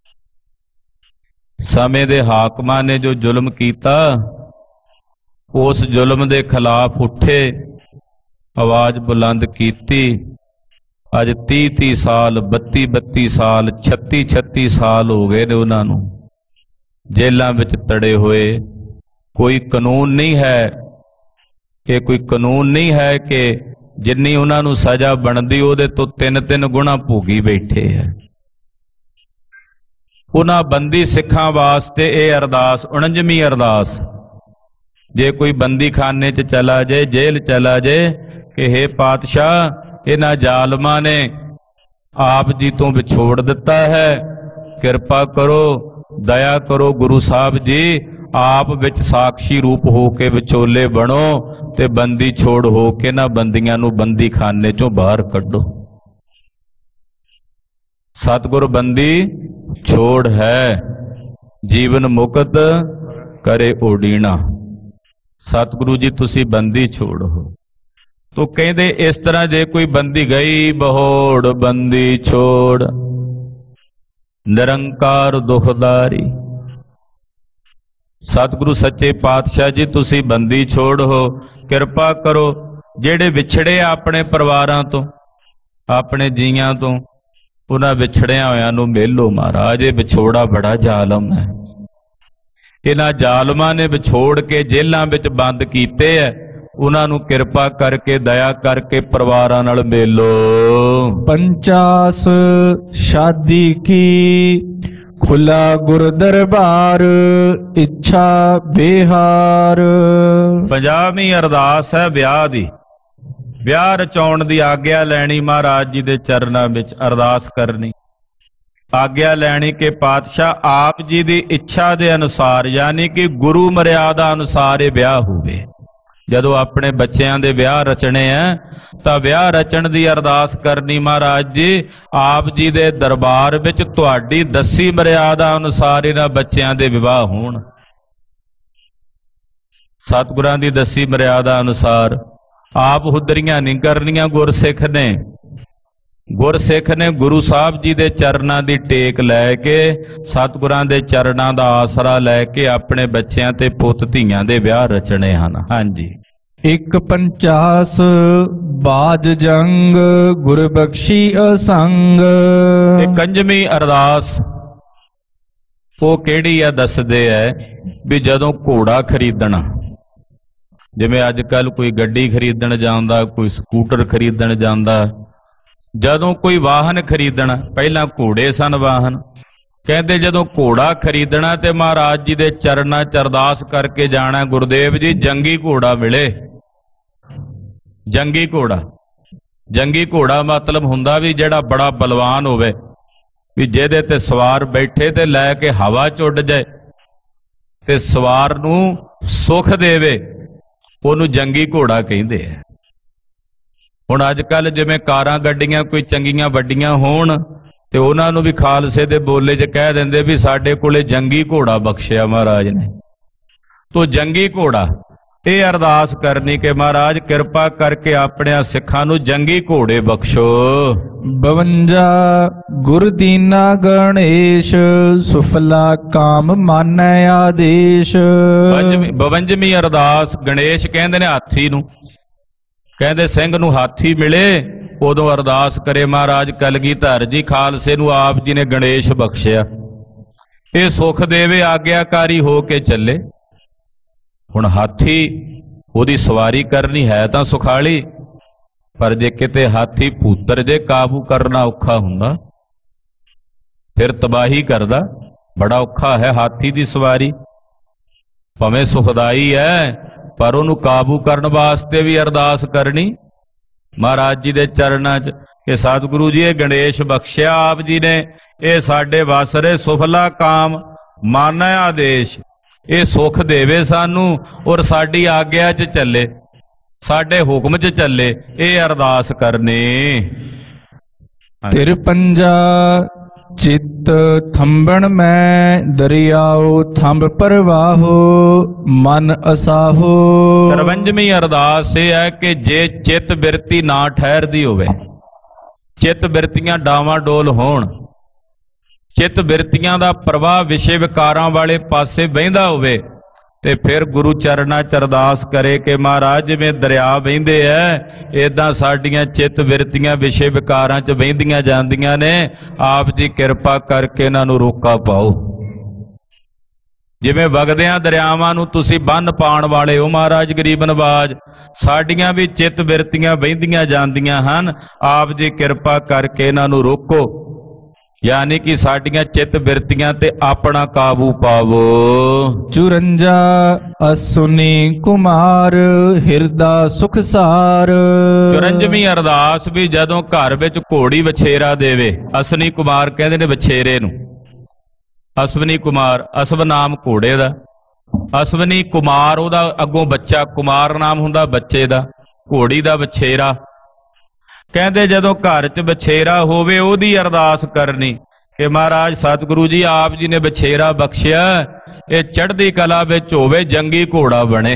ਸਮੇਂ ਦੇ ਹਾਕਮਾਂ ਨੇ ਜੋ ਜ਼ੁਲਮ ਕੀਤਾ, ਉਸ ਜ਼ੁਲਮ ਦੇ ਖਿਲਾਫ ਉੱਠੇ, ਆਵਾਜ਼ ਬੁਲੰਦ ਕੀਤੀ। ਅੱਜ ਤੀਹ ਤੀਹ ਸਾਲ, ਬੱਤੀ ਬੱਤੀ ਸਾਲ, ਛੱਤੀ ਛੱਤੀ ਸਾਲ ਹੋ ਗਏ ਨੇ ਉਹਨਾਂ ਨੂੰ ਜੇਲ੍ਹਾਂ ਵਿੱਚ ਤੜੇ ਹੋਏ। ਕੋਈ ਕਾਨੂੰਨ ਨਹੀਂ ਹੈ, ਇਹ ਕੋਈ ਕਾਨੂੰਨ ਨਹੀਂ ਹੈ ਕਿ ਜਿੰਨੀ ਉਹਨਾਂ ਨੂੰ ਸਜ਼ਾ ਬਣਦੀ ਉਹਦੇ ਤੋਂ ਤਿੰਨ ਤਿੰਨ ਗੁਣਾ ਭੋਗੀ ਬੈਠੇ ਹੈ। ਉਹਨਾਂ ਬੰਦੀ ਸਿੱਖਾਂ ਵਾਸਤੇ ਇਹ ਅਰਦਾਸ, ਉਣੰਜਵੀਂ ਅਰਦਾਸ, ਜੇ ਕੋਈ ਬੰਦੀ ਖਾਨੇ 'ਚ ਚਲਾ ਜਾਏ, ਜੇਲ੍ਹ ਚਲਾ ਜਾਏ, ਕਿ ਹੇ ਪਾਤਸ਼ਾਹ ਇਹਨਾਂ ਜ਼ਾਲਮਾਂ ਨੇ ਆਪ ਜੀ ਤੋਂ ਵਿਛੋੜ ਦਿੱਤਾ ਹੈ, ਕਿਰਪਾ ਕਰੋ, ਦਇਆ ਕਰੋ ਗੁਰੂ ਸਾਹਿਬ ਜੀ, ਆਪ ਵਿੱਚ ਸਾਖਸ਼ੀ ਰੂਪ ਹੋ ਕੇ ਵਿਚੋਲੇ ਬਣੋ ਤੇ ਬੰਦੀ ਛੋੜ ਹੋ ਕੇ ਨਾ ਬੰਦੀਆਂ ਨੂੰ ਬੰਦੀ ਖਾਨੇ 'ਚੋਂ ਬਾਹਰ ਕੱਢੋ। ਸਤਿਗੁਰ ਬੰਦੀ ਛੋੜ ਹੈ, ਜੀਵਨ ਮੁਕਤ ਕਰੇ ਓਡੀਣਾ। ਸਤਿਗੁਰੂ ਜੀ ਤੁਸੀਂ ਬੰਦੀ ਛੋੜੋ। ਤੋ ਕਹਿੰਦੇ ਇਸ ਤਰ੍ਹਾਂ ਜੇ ਕੋਈ ਬੰਦੀ ਗਈ ਬਹੋੜ ਬੰਦੀ ਛੋੜ, ਨਿਰੰਕਾਰ ਦੁਖਦਾਰੀ। ਸਤਿਗੁਰੂ ਸੱਚੇ ਪਾਤਸ਼ਾਹ ਜੀ ਤੁਸੀਂ ਬੰਦੀ ਛੋੜ ਹੋ, ਕਿਰਪਾ ਕਰੋ, ਜਿਹੜੇ ਵਿਛੜੇ ਆਪਣੇ ਪਰਿਵਾਰਾਂ ਤੋਂ, ਆਪਣੇ ਜੀਆਂ ਤੋਂ, ਉਹਨਾਂ ਵਿਛੜਿਆਂ ਹੋਇਆਂ ਨੂੰ ਮਿਲੋ ਮਹਾਰਾਜ। ਇਹ ਵਿਛੋੜਾ ਬੜਾ ਜ਼ਾਲਮ ਹੈ। ਇਹਨਾਂ ਜ਼ਾਲਮਾਂ ਨੇ ਵਿਛੋੜ ਕੇ ਜੇਲ੍ਹਾਂ ਵਿੱਚ ਬੰਦ ਕੀਤੇ ਹੈ, ਉਹਨਾਂ ਨੂੰ ਕਿਰਪਾ ਕਰਕੇ ਦਇਆ ਕਰਕੇ ਪਰਿਵਾਰਾਂ ਨਾਲ ਮੇਲੋ। ਪੰਚਾਸ ਸ਼ਾਦੀ ਕੀ ਖੁੱਲਾ ਗੁਰ ਦਰਬਾਰ, ਇੱਛਾ ਬਿਹਾਰ। ਪੰਜਾਬੀ ਅਰਦਾਸ ਹੈ ਵਿਆਹ ਦੀ। ਵਿਆਹ ਰਚਾਉਣ ਦੀ ਆਗਿਆ ਲੈਣੀ, ਮਹਾਰਾਜ ਜੀ ਦੇ ਚਰਨਾਂ ਵਿੱਚ ਅਰਦਾਸ ਕਰਨੀ, ਆਗਿਆ ਲੈਣੀ ਕਿ ਪਾਤਸ਼ਾਹ ਆਪ ਜੀ ਦੀ ਇੱਛਾ ਦੇ ਅਨੁਸਾਰ, ਯਾਨੀ ਕਿ ਗੁਰੂ ਮਰਿਆਦਾ ਅਨੁਸਾਰ ਇਹ ਵਿਆਹ ਹੋਵੇ। ਜਦੋਂ ਆਪਣੇ ਬੱਚਿਆਂ ਦੇ ਵਿਆਹ ਰਚਣੇ ਆ ਤਾਂ ਵਿਆਹ ਰਚਣ ਦੀ ਅਰਦਾਸ ਕਰਨੀ, ਮਹਾਰਾਜ ਜੀ ਆਪ ਜੀ ਦੇ ਦਰਬਾਰ ਵਿੱਚ ਤੁਹਾਡੀ ਦੱਸੀ ਮਰਿਆਦਾ ਅਨੁਸਾਰ ਇਹਨਾਂ ਬੱਚਿਆਂ ਦੇ ਵਿਵਾਹ ਹੋਣ। ਸਤਿਗੁਰਾਂ ਦੀ ਦੱਸੀ ਮਰਿਆਦਾ ਅਨੁਸਾਰ ਆਪ ਹੁਦਰੀਆਂ ਨਹੀਂ ਕਰਨੀਆਂ। ਗੁਰਸਿੱਖ ਨੇ ਗੁਰਸਿੱਖ ਨੇ ਗੁਰੂ ਸਾਹਿਬ ਜੀ ਦੇ ਚਰਨਾਂ ਦੀ ਟੇਕ ਲੈ ਕੇ, ਸਤਿਗੁਰਾਂ ਦੇ ਚਰਨਾਂ ਦਾ ਆਸਰਾ ਲੈ ਕੇ ਆਪਣੇ ਬੱਚਿਆਂ ਤੇ ਪੁੱਤ ਧੀਆਂ ਦੇ ਵਿਆਹ ਰਚਣੇ ਹਨ। ਹਾਂਜੀ। ਇੱਕ ਪੰਚਾਸ ਬਾਜ ਜੰਗ ਗੁਰ ਬਖਸ਼ੀ ਅਸੰਗ। ਇਹ ਕੰਜਵੀਂ ਅਰਦਾਸ ਉਹ ਕਿਹੜੀ ਆ ਦੱਸਦੇ ਐ ਵੀ ਜਦੋਂ ਘੋੜਾ ਖਰੀਦਣਾ, ਜਿਵੇਂ ਅੱਜ ਕੱਲ ਕੋਈ ਗੱਡੀ ਖਰੀਦਣ ਜਾਂਦਾ, ਕੋਈ ਸਕੂਟਰ ਖਰੀਦਣ ਜਾਂਦਾ, ਜਦੋਂ ਕੋਈ ਵਾਹਨ ਖਰੀਦਣਾ, ਪਹਿਲਾਂ ਘੋੜੇ ਸਨ ਵਾਹਨ, ਕਹਿੰਦੇ ਜਦੋਂ ਘੋੜਾ ਖਰੀਦਣਾ ਤੇ ਮਹਾਰਾਜ ਜੀ ਦੇ ਚਰਨਾਂ 'ਚ ਅਰਦਾਸ ਕਰਕੇ ਜਾਣਾ, ਗੁਰਦੇਵ ਜੀ ਜੰਗੀ ਘੋੜਾ ਮਿਲੇ। ਜੰਗੀ ਘੋੜਾ, ਜੰਗੀ ਘੋੜਾ ਮਤਲਬ ਹੁੰਦਾ ਵੀ ਜਿਹੜਾ ਬੜਾ ਬਲਵਾਨ ਹੋਵੇ, ਵੀ ਜਿਹਦੇ ਤੇ ਸਵਾਰ ਬੈਠੇ ਤੇ ਲੈ ਕੇ ਹਵਾ ਚ ਉੱਡ ਜਾਏ ਤੇ ਸਵਾਰ ਨੂੰ ਸੁੱਖ ਦੇਵੇ, ਉਹਨੂੰ ਜੰਗੀ ਘੋੜਾ ਕਹਿੰਦੇ ਆ। ਹੁਣ ਅੱਜ ਕੱਲ ਜਿਵੇਂ ਕਾਰਾਂ ਗੱਡੀਆਂ ਕੋਈ ਚੰਗੀਆਂ ਵੱਡੀਆਂ ਹੋਣ ਤੇ ਉਹਨਾਂ ਨੂੰ ਵੀ ਖਾਲਸੇ ਦੇ ਬੋਲੇ 'ਚ ਕਹਿ ਦਿੰਦੇ ਵੀ ਸਾਡੇ ਕੋਲੇ ਜੰਗੀ ਘੋੜਾ ਬਖਸ਼ਿਆ ਮਹਾਰਾਜ ਨੇ। ਤੋ ਜੰਗੀ ਘੋੜਾ ਇਹ ਅਰਦਾਸ ਕਰਨੀ ਕਿ ਮਹਾਰਾਜ ਕਿਰਪਾ ਕਰਕੇ ਆਪਣਿਆਂ ਸਿੱਖਾਂ ਨੂੰ ਜੰਗੀ ਘੋੜੇ ਬਖਸ਼ੋ। ਬਵੰਜਾ ਗੁਰ ਦੀਨਾ ਗਣੇਸ਼ ਸੁਫਲਾ ਕਾਮ ਮਾਨੈ ਆਦੇਸ਼। ਬਵੰਜਵੀਂ ਅਰਦਾਸ ਗਣੇਸ਼ ਕਹਿੰਦੇ ਨੇ ਹਾਥੀ ਨੂੰ, ਕਹਿੰਦੇ ਸਿੰਘ ਨੂੰ ਹਾਥੀ ਮਿਲੇ ਉਦੋਂ ਅਰਦਾਸ ਕਰੇ ਮਹਾਰਾਜ ਕਲਗੀਧਰ ਜੀ ਖਾਲਸੇ ਨੂੰ ਆਪ ਜੀ ਨੇ ਗਣੇਸ਼ ਬਖਸ਼ਿਆ, ਇਹ ਸੁਖ ਦੇਵੇ ਆਗਿਆਕਾਰੀ ਹੋ ਕੇ ਚੱਲੇ। ਹੁਣ ਹਾਥੀ ਉਹਦੀ ਸਵਾਰੀ ਕਰਨੀ ਹੈ ਤਾਂ ਸੁਖਾਲੀ, ਪਰ ਜੇ ਕਿਤੇ ਹਾਥੀ ਭੂਤਰ ਜੇ ਕਾਬੂ ਕਰਨਾ ਔਖਾ ਹੁੰਦਾ ਫਿਰ ਤਬਾਹੀ ਕਰਦਾ, ਬੜਾ ਔਖਾ ਹੈ ਹਾਥੀ ਦੀ ਸਵਾਰੀ। ਭਾਵੇਂ ਸੁਖਦਾਈ ਹੈ ਪਰ ਉਹਨੂੰ ਕਾਬੂ ਕਰਨ ਵਾਸਤੇ ਵੀ ਅਰਦਾਸ ਕਰਨੀ ਮਹਾਰਾਜ ਜੀ ਦੇ ਚਰਨਾਂ 'ਚ ਕਿ ਸਤਿਗੁਰੂ ਜੀ ਇਹ ਗਣੇਸ਼ ਬਖਸ਼ਿਆ ਆਪ ਜੀ ਨੇ, ਇਹ ਸਾਡੇ ਵਾਸਰੇ ਸੁਫਲਾ ਕਾਮ ਮਾਨੈ ਆਦੇਸ਼, ਇਹ ਸੁਖ ਦੇਵੇ ਸਾਨੂੰ ਔਰ ਸਾਡੀ ਆਗਿਆ 'ਚ ਚੱਲੇ, ਸਾਡੇ ਹੁਕਮ 'ਚ ਚੱਲੇ, ਇਹ ਅਰਦਾਸ ਕਰਨੀ। ਤਿਰਪੰਜਾ ਚਿੱਤ ਥੰਬਣ ਮੈਂ ਦਰਿਆਓ ਥੰਬ ਪਰਵਾਹੋ ਮਨ ਅਸਾਹੋ। ਤਰਵੰਜਵੀਂ ਅਰਦਾਸ ਇਹ ਹੈ ਕਿ ਜੇ ਚਿੱਤ ਬਿਰਤੀ ਨਾ ਠਹਿਰਦੀ ਹੋਵੇ, ਚਿੱਤ ਬਿਰਤੀਆਂ ਡਾਵਾਂ ਡੋਲ ਹੋਣ, ਚਿੱਤ ਬਿਰਤੀਆਂ ਦਾ ਪ੍ਰਵਾਹ ਵਿਸ਼ੇ ਵਿਕਾਰਾਂ ਵਾਲੇ ਪਾਸੇ ਵਹਿੰਦਾ ਹੋਵੇ ਤੇ ਫਿਰ ਗੁਰੂ ਚਰਨਾਂ 'ਚ ਅਰਦਾਸ ਕਰੇ ਕਿ ਮਹਾਰਾਜ ਜਿਵੇਂ ਦਰਿਆ ਵਹਿੰਦੇ ਐ ਏਦਾਂ ਸਾਡੀਆਂ ਚਿੱਤ ਬਿਰਤੀਆਂ ਵਿਸ਼ੇ ਵਿਕਾਰਾਂ 'ਚ ਵਹਿੰਦੀਆਂ ਜਾਂਦੀਆਂ ਨੇ, ਆਪ ਜੀ ਕਿਰਪਾ ਕਰਕੇ ਇਹਨਾਂ ਨੂੰ ਰੋਕਾ ਪਾਓ। ਜਿਵੇਂ ਵਗਦਿਆਂ ਦਰਿਆਵਾਂ ਨੂੰ ਤੁਸੀਂ ਬੰਨ ਪਾਉਣ ਵਾਲੇ ਹੋ ਮਹਾਰਾਜ ਗਰੀਬ ਨਵਾਜ, ਸਾਡੀਆਂ ਵੀ ਚਿੱਤ ਬਿਰਤੀਆਂ ਵਹਿੰਦੀਆਂ ਜਾਂਦੀਆਂ ਹਨ, ਆਪ ਜੀ ਕਿਰਪਾ ਕਰਕੇ ਇਹਨਾਂ ਨੂੰ ਰੋਕੋ, ਯਾਨੀ ਕਿ ਸਾਡੀਆਂ ਚਿੱਤ ਬਿਰਤੀਆਂ ਤੇ ਆਪਣਾ ਕਾਬੂ ਪਾਵੋ। ਚੁਰੰਜਾ ਅਸੁਨੀ ਕੁਮਾਰ ਹਿਰਦਾ ਸੁਖਸਾਰ। ਚੁਰੰਜਵੀਂ ਅਰਦਾਸ ਵੀ ਜਦੋਂ ਘਰ ਵਿੱਚ ਘੋੜੀ ਵਛੇਰਾ ਦੇਵੇ, ਅਸਨੀ ਕੁਮਾਰ ਕਹਿੰਦੇ ਨੇ ਵਛੇਰੇ ਨੂੰ, ਅਸਵਨੀ ਕੁਮਾਰ, ਅਸਵ ਨਾਮ ਘੋੜੇ ਦਾ, ਅਸਵਨੀ ਕੁਮਾਰ ਉਹਦਾ ਅੱਗੋਂ ਬੱਚਾ, ਕੁਮਾਰ ਨਾਮ ਹੁੰਦਾ ਬੱਚੇ ਦਾ, ਘੋੜੀ ਦਾ ਵਛੇਰਾ। ਕਹਿੰਦੇ ਜਦੋਂ ਘਰ 'ਚ ਬਛੇਰਾ ਹੋਵੇ ਉਹਦੀ ਅਰਦਾਸ ਕਰਨੀ ਕਿ ਮਹਾਰਾਜ ਸਤਿਗੁਰੂ ਜੀ ਆਪ ਜੀ ਨੇ ਬਛੇਰਾ ਬਖਸ਼ਿਆ, ਇਹ ਚੜ੍ਹਦੀ ਕਲਾ ਵਿੱਚ ਹੋਵੇ, ਜੰਗੀ ਘੋੜਾ ਬਣੇ,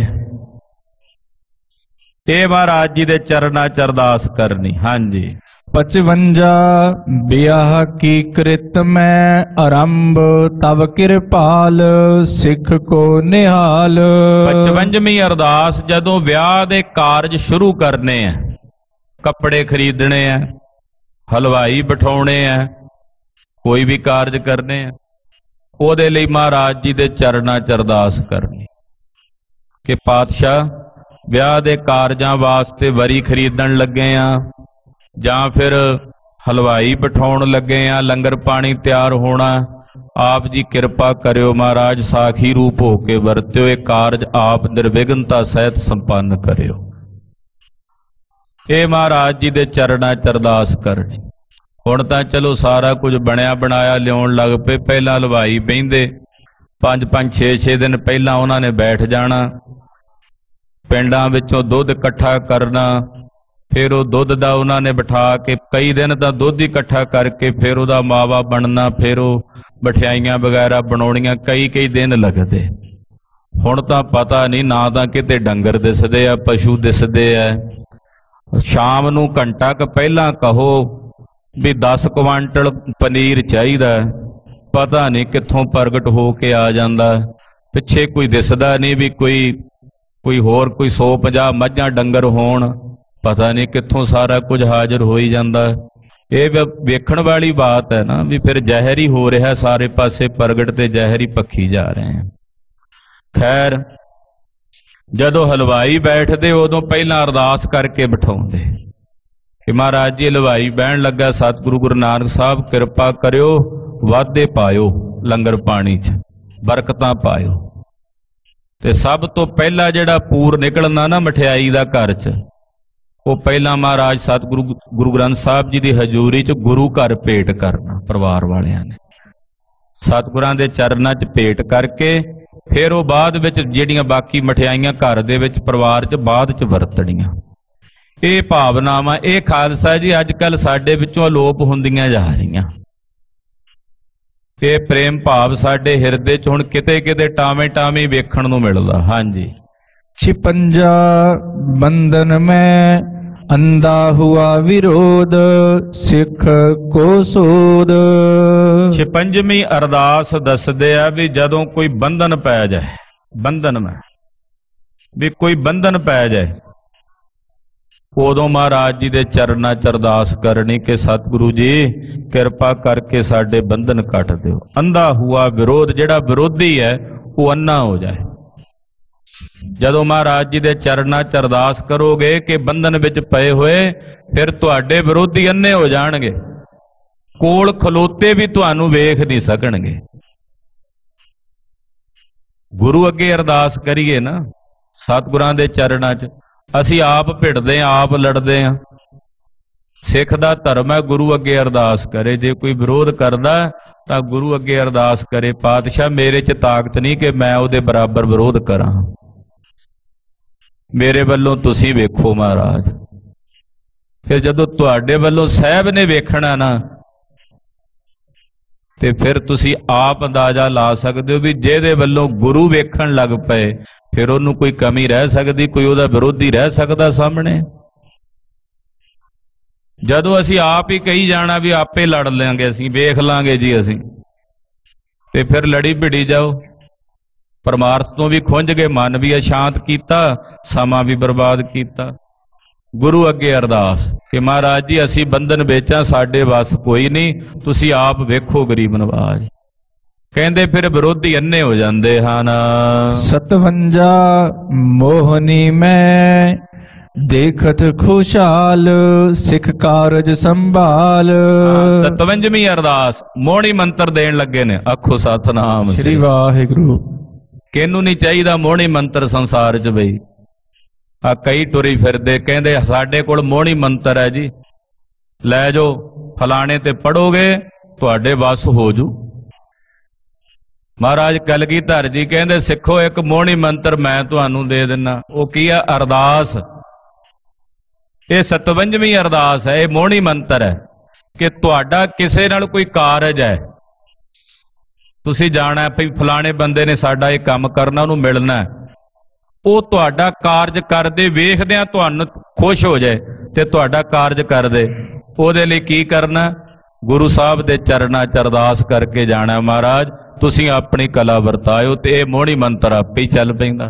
ਇਹ ਮਹਾਰਾਜ ਜੀ ਦੇ ਚਰਨਾਂ 'ਚ ਅਰਦਾਸ ਕਰਨੀ। ਹਾਂਜੀ। ਪਚਵੰਜਾ ਬਿਆਹ ਕੀ ਕ੍ਰਿਤ ਮੈਂ ਆਰੰਭ ਤਵ ਕਿਰਪਾਲ ਸਿੱਖ ਕੋ ਨਿਹਾਲ। ਪਚਵੰਜਵੀਂ ਅਰਦਾਸ ਜਦੋਂ ਵਿਆਹ ਦੇ ਕਾਰਜ ਸ਼ੁਰੂ ਕਰਨੇ ਆ, ਕੱਪੜੇ ਖਰੀਦਣੇ ਆ, ਹਲਵਾਈ ਬਿਠਾਉਣੇ ਆ, ਕੋਈ ਵੀ ਕਾਰਜ ਕਰਨੇ ਆ, ਉਹਦੇ ਲਈ ਮਹਾਰਾਜ ਜੀ ਦੇ ਚਰਨਾਂ 'ਚ ਅਰਦਾਸ ਕਰਨੀ ਕਿ ਪਾਤਸ਼ਾਹ ਵਿਆਹ ਦੇ ਕਾਰਜਾਂ ਵਾਸਤੇ ਵਰੀ ਖਰੀਦਣ ਲੱਗੇ ਆ ਜਾਂ ਫਿਰ ਹਲਵਾਈ ਬਿਠਾਉਣ ਲੱਗੇ ਆ, ਲੰਗਰ ਪਾਣੀ ਤਿਆਰ ਹੋਣਾ, ਆਪ ਜੀ ਕਿਰਪਾ ਕਰਿਓ ਮਹਾਰਾਜ ਸਾਖੀ ਰੂਪ ਹੋ ਕੇ ਵਰਤਿਓ, ਇਹ ਕਾਰਜ ਆਪ ਨਿਰਵਿਘਨਤਾ ਸਹਿਤ ਸੰਪੰਨ ਕਰਿਓ, ਇਹ ਮਹਾਰਾਜ ਜੀ ਦੇ ਚਰਨਾਂ 'ਚ ਅਰਦਾਸ ਕਰਨੀ। ਹੁਣ ਤਾਂ ਚਲੋ ਸਾਰਾ ਕੁਝ ਬਣਿਆ ਬਣਾਇਆ ਲਿਆਉਣ ਲੱਗ ਪਏ, ਪਹਿਲਾਂ ਹਲਵਾਈ ਬਹਿੰਦੇ ਪੰਜ ਪੰਜ ਛੇ ਛੇ ਦਿਨ ਪਹਿਲਾਂ ਉਹਨਾਂ ਨੇ ਬੈਠ ਜਾਣਾ, ਪਿੰਡਾਂ ਵਿੱਚੋਂ ਦੁੱਧ ਇਕੱਠਾ ਕਰਨਾ, ਫਿਰ ਉਹ ਦੁੱਧ ਦਾ ਉਹਨਾਂ ਨੇ ਬਿਠਾ ਕੇ ਕਈ ਦਿਨ ਤਾਂ ਦੁੱਧ ਹੀ ਇਕੱਠਾ ਕਰਕੇ ਫਿਰ ਉਹਦਾ ਮਾਵਾ ਬਣਨਾ, ਫਿਰ ਉਹ ਮਠਿਆਈਆਂ ਵਗੈਰਾ ਬਣਾਉਣੀਆਂ, ਕਈ ਕਈ ਦਿਨ ਲੱਗਦੇ। ਹੁਣ ਤਾਂ ਪਤਾ ਨਹੀਂ, ਨਾ ਤਾਂ ਕਿਤੇ ਡੰਗਰ ਦਿਸਦੇ ਆ, ਪਸ਼ੂ ਦਿਸਦੇ ਆ, ਸ਼ਾਮ ਨੂੰ ਘੰਟਾ ਕੁ ਪਹਿਲਾਂ ਕਹੋ ਵੀ ਦਸ ਕੁਆਂਟਲ ਪਨੀਰ ਚਾਹੀਦਾ, ਪਤਾ ਨਹੀਂ ਕਿੱਥੋਂ ਪ੍ਰਗਟ ਹੋ ਕੇ ਆ ਜਾਂਦਾ, ਪਿੱਛੇ ਕੋਈ ਦਿਸਦਾ ਨਹੀਂ ਵੀ ਕੋਈ ਕੋਈ ਹੋਰ ਕੋਈ ਸੌ ਪੰਜਾਹ ਮੱਝਾਂ ਡੰਗਰ ਹੋਣ, ਪਤਾ ਨਹੀਂ ਕਿੱਥੋਂ ਸਾਰਾ ਕੁਝ ਹਾਜ਼ਰ ਹੋ ਹੀ ਜਾਂਦਾ। ਇਹ ਵੇਖਣ ਵਾਲੀ ਬਾਤ ਹੈ ਨਾ, ਵੀ ਫਿਰ ਜ਼ਹਿਰ ਹੀ ਹੋ ਰਿਹਾ ਸਾਰੇ ਪਾਸੇ, ਪ੍ਰਗਟ ਤੇ ਜ਼ਹਿਰ ਹੀ ਪੱਖੀ ਜਾ ਰਹੇ हैं। ਖੈਰ ਜਦੋਂ ਹਲਵਾਈ ਬੈਠਦੇ ਉਦੋਂ ਪਹਿਲਾਂ ਅਰਦਾਸ ਕਰਕੇ ਬਿਠਾਉਂਦੇ ਕਿ ਮਹਾਰਾਜ ਜੀ ਹਲਵਾਈ ਬਹਿਣ ਲੱਗਾ, ਸਤਿਗੁਰੂ ਗੁਰੂ ਨਾਨਕ ਸਾਹਿਬ ਕਿਰਪਾ ਕਰਿਓ, ਵਾਧੇ ਪਾਇਓ, ਲੰਗਰ ਪਾਣੀ 'ਚ ਬਰਕਤਾਂ ਪਾਇਓ। ਤੇ ਸਭ ਤੋਂ ਪਹਿਲਾਂ ਜਿਹੜਾ ਪੂਰ ਨਿਕਲਣਾ ਨਾ ਮਠਿਆਈ ਦਾ ਘਰ 'ਚ, ਉਹ ਪਹਿਲਾਂ ਮਹਾਰਾਜ ਸਤਿਗੁਰੂ ਗੁਰੂ ਗ੍ਰੰਥ ਸਾਹਿਬ ਜੀ ਦੀ ਹਜ਼ੂਰੀ 'ਚ ਗੁਰੂ ਘਰ ਭੇਟ ਕਰਨਾ ਪਰਿਵਾਰ ਵਾਲਿਆਂ ਨੇ, ਸਤਿਗੁਰਾਂ ਦੇ ਚਰਨਾਂ 'ਚ ਭੇਟ ਕਰਕੇ ਫਿਰ ਉਹ ਬਾਅਦ ਵਿੱਚ ਜਿਹੜੀਆਂ ਬਾਕੀ ਮਠਿਆਈਆਂ ਘਰ ਦੇ ਵਿੱਚ ਪਰਿਵਾਰ 'ਚ ਬਾਅਦ 'ਚ ਵਰਤਣੀਆਂ। ਇਹ ਭਾਵਨਾਵਾਂ, ਇਹ ਖਾਲਸਾ ਜੀ ਅੱਜ ਕੱਲ੍ਹ ਸਾਡੇ ਵਿੱਚੋਂ ਅਲੋਪ ਹੁੰਦੀਆਂ ਜਾ ਰਹੀਆਂ। ਇਹ ਪ੍ਰੇਮ ਭਾਵ ਸਾਡੇ ਹਿਰਦੇ 'ਚ ਹੁਣ ਕਿਤੇ ਕਿਤੇ ਟਾਵੇਂ ਟਾਵੇਂ ਵੇਖਣ ਨੂੰ ਮਿਲਦਾ। ਹਾਂਜੀ। छिपंजा बंधन में अंधा हुआ विरोध, सिख को सोध। ਛਿਪੰਜਵੀਂ ਅਰਦਾਸ ਦੱਸਦੇ ਆ ਵੀ ਜਦੋਂ ਕੋਈ ਬੰਧਨ ਪੈ ਜਾਏ, ਬੰਧਨ ਮੈਂ ਵੀ ਕੋਈ ਬੰਧਨ ਪੈ ਜਾਏ, ਉਦੋਂ ਮਹਾਰਾਜ ਜੀ ਦੇ ਚਰਨਾਂ 'ਚ ਅਰਦਾਸ ਕਰਨੀ ਕਿ ਸਤਿਗੁਰੂ ਜੀ ਕਿਰਪਾ ਕਰਕੇ ਸਾਡੇ ਬੰਧਨ ਕੱਟ ਦਿਓ। ਅੰਧਾ ਹੁਆ ਵਿਰੋਧ, ਜਿਹੜਾ ਵਿਰੋਧੀ ਹੈ ਉਹ ਅੰਨਾ ਹੋ ਜਾਏ। ਜਦੋਂ ਮਹਾਰਾਜ ਜੀ ਦੇ ਚਰਨਾਂ 'ਚ ਅਰਦਾਸ ਕਰੋਗੇ ਕਿ ਬੰਧਨ ਵਿੱਚ ਪਏ ਹੋਏ, ਫਿਰ ਤੁਹਾਡੇ ਵਿਰੋਧੀ ਅੰਨੇ ਹੋ ਜਾਣਗੇ, ਕੋਲ ਖਲੋਤੇ ਵੀ ਤੁਹਾਨੂੰ ਵੇਖ ਨਹੀਂ ਸਕਣਗੇ। ਗੁਰੂ ਅੱਗੇ ਅਰਦਾਸ ਕਰੀਏ ਨਾ ਸਤਿਗੁਰਾਂ ਦੇ ਚਰਨਾਂ 'ਚ, ਅਸੀਂ ਆਪ ਭਿੜਦੇ ਹਾਂ, ਆਪ ਲੜਦੇ ਹਾਂ। ਸਿੱਖ ਦਾ ਧਰਮ ਹੈ ਗੁਰੂ ਅੱਗੇ ਅਰਦਾਸ ਕਰੇ। ਜੇ ਕੋਈ ਵਿਰੋਧ ਕਰਦਾ ਤਾਂ ਗੁਰੂ ਅੱਗੇ ਅਰਦਾਸ ਕਰੇ, ਪਾਤਸ਼ਾਹ ਮੇਰੇ 'ਚ ਤਾਕਤ ਨਹੀਂ ਕਿ ਮੈਂ ਉਹਦੇ ਬਰਾਬਰ ਵਿਰੋਧ ਕਰਾਂ, ਮੇਰੇ ਵੱਲੋਂ ਤੁਸੀਂ ਵੇਖੋ ਮਹਾਰਾਜ। ਫਿਰ ਜਦੋਂ ਤੁਹਾਡੇ ਵੱਲੋਂ ਸਾਹਿਬ ਨੇ ਵੇਖਣਾ ਨਾ, ਤੇ ਫਿਰ ਤੁਸੀਂ ਆਪ ਅੰਦਾਜ਼ਾ ਲਾ ਸਕਦੇ ਹੋ ਵੀ ਜਿਹਦੇ ਵੱਲੋਂ ਗੁਰੂ ਵੇਖਣ ਲੱਗ ਪਏ, ਫਿਰ ਉਹਨੂੰ ਕੋਈ ਕਮੀ ਰਹਿ ਸਕਦੀ, ਕੋਈ ਉਹਦਾ ਵਿਰੋਧੀ ਰਹਿ ਸਕਦਾ ਸਾਹਮਣੇ? ਜਦੋਂ ਅਸੀਂ ਆਪ ਹੀ ਕਹੀ ਜਾਣਾ ਵੀ ਆਪੇ ਲੜ ਲਾਂਗੇ, ਅਸੀਂ ਵੇਖ ਲਾਂਗੇ ਜੀ ਅਸੀਂ, ਤੇ ਫਿਰ ਲੜੀ ਭਿੜੀ ਜਾਓ। ਪਰਮਾਰਥ ਤੋਂ ਵੀ ਖੁੰਝ ਗਏ, ਮਨ ਵੀ ਅਸ਼ਾਂਤ ਕੀਤਾ, ਸਮਾਂ ਵੀ ਬਰਬਾਦ ਕੀਤਾ। ਗੁਰੂ ਅੱਗੇ ਅਰਦਾਸ ਕਿ ਮਹਾਰਾਜ ਜੀ ਅਸੀਂ ਬੰਧਨ ਵਿੱਚ ਹਾਂ, ਸਾਡੇ ਵੱਸ ਕੋਈ ਨਹੀਂ, ਤੁਸੀਂ ਆਪ ਵੇਖੋ ਗਰੀਬ ਨਵਾਜ। ਕਹਿੰਦੇ ਫਿਰ ਵਿਰੋਧੀ ਅੰਨੇ ਹੋ ਜਾਂਦੇ ਹਨ। ਸਤਵੰਜਾ ਮੋਹਨੀ ਮੈਂ ਦੇਖਤ ਖੁਸ਼ਹਾਲ, ਸਿੱਖ ਕਾਰਜ ਸੰਭਾਲ। ਸਤਵੰਜਵੀਂ ਅਰਦਾਸ ਮੋਹਣੀ ਮੰਤਰ ਦੇਣ ਲੱਗੇ ਨੇ। ਆਖੋ ਸਤਨਾਮ ਸ੍ਰੀ ਵਾਹਿਗੁਰੂ। ਕਿਹਨੂੰ ਨਹੀਂ ਚਾਹੀਦਾ ਮੋਹਣੀ ਮੰਤਰ ਸੰਸਾਰ 'ਚ ਬਈ? ਆ ਕਈ ਟੁਰੀ ਫਿਰਦੇ ਕਹਿੰਦੇ ਸਾਡੇ ਕੋਲ ਮੋਹਣੀ ਮੰਤਰ ਹੈ ਜੀ, ਲੈ ਜਾਓ ਫਲਾਣੇ ਤੇ ਪੜੋਗੇ ਤੁਹਾਡੇ ਵੱਸ ਹੋ ਜੂ। ਮਹਾਰਾਜ ਕਲਗੀਧਰ ਜੀ ਕਹਿੰਦੇ ਸਿੱਖੋ ਇੱਕ ਮੋਹਣੀ ਮੰਤਰ ਮੈਂ ਤੁਹਾਨੂੰ ਦੇ ਦਿੰਨਾ। ਉਹ ਕੀ ਆ? ਅਰਦਾਸ। ਇਹ ਸਤਵੰਜਵੀਂ ਅਰਦਾਸ ਹੈ, ਇਹ ਮੋਹਣੀ ਮੰਤਰ ਹੈ ਕਿ ਤੁਹਾਡਾ ਕਿਸੇ ਨਾਲ ਕੋਈ ਕਾਰਜ ਹੈ, ਤੁਸੀਂ ਜਾਣਾ ਭਈ ਫਲਾਣੇ ਬੰਦੇ ਨੇ ਸਾਡਾ ਇਹ ਕੰਮ ਕਰਨਾ, ਉਹਨੂੰ ਮਿਲਣਾ, ਉਹ ਤੁਹਾਡਾ ਕਾਰਜ ਕਰਦੇ ਵੇਖਦਿਆਂ ਤੁਹਾਨੂੰ ਖੁਸ਼ ਹੋ ਜਾਏ ਤੇ ਤੁਹਾਡਾ ਕਾਰਜ ਕਰਦੇ, ਉਹਦੇ ਲਈ ਕੀ ਕਰਨਾ? ਗੁਰੂ ਸਾਹਿਬ ਦੇ ਚਰਨਾਂ 'ਚ ਅਰਦਾਸ ਕਰਕੇ ਜਾਣਾ, ਮਹਾਰਾਜ ਤੁਸੀਂ ਆਪਣੀ ਕਲਾ ਵਰਤਾਇਓ, ਤੇ ਇਹ ਮੋਹਣੀ ਮੰਤਰ ਆਪੇ ਹੀ ਚੱਲ ਪੈਂਦਾ।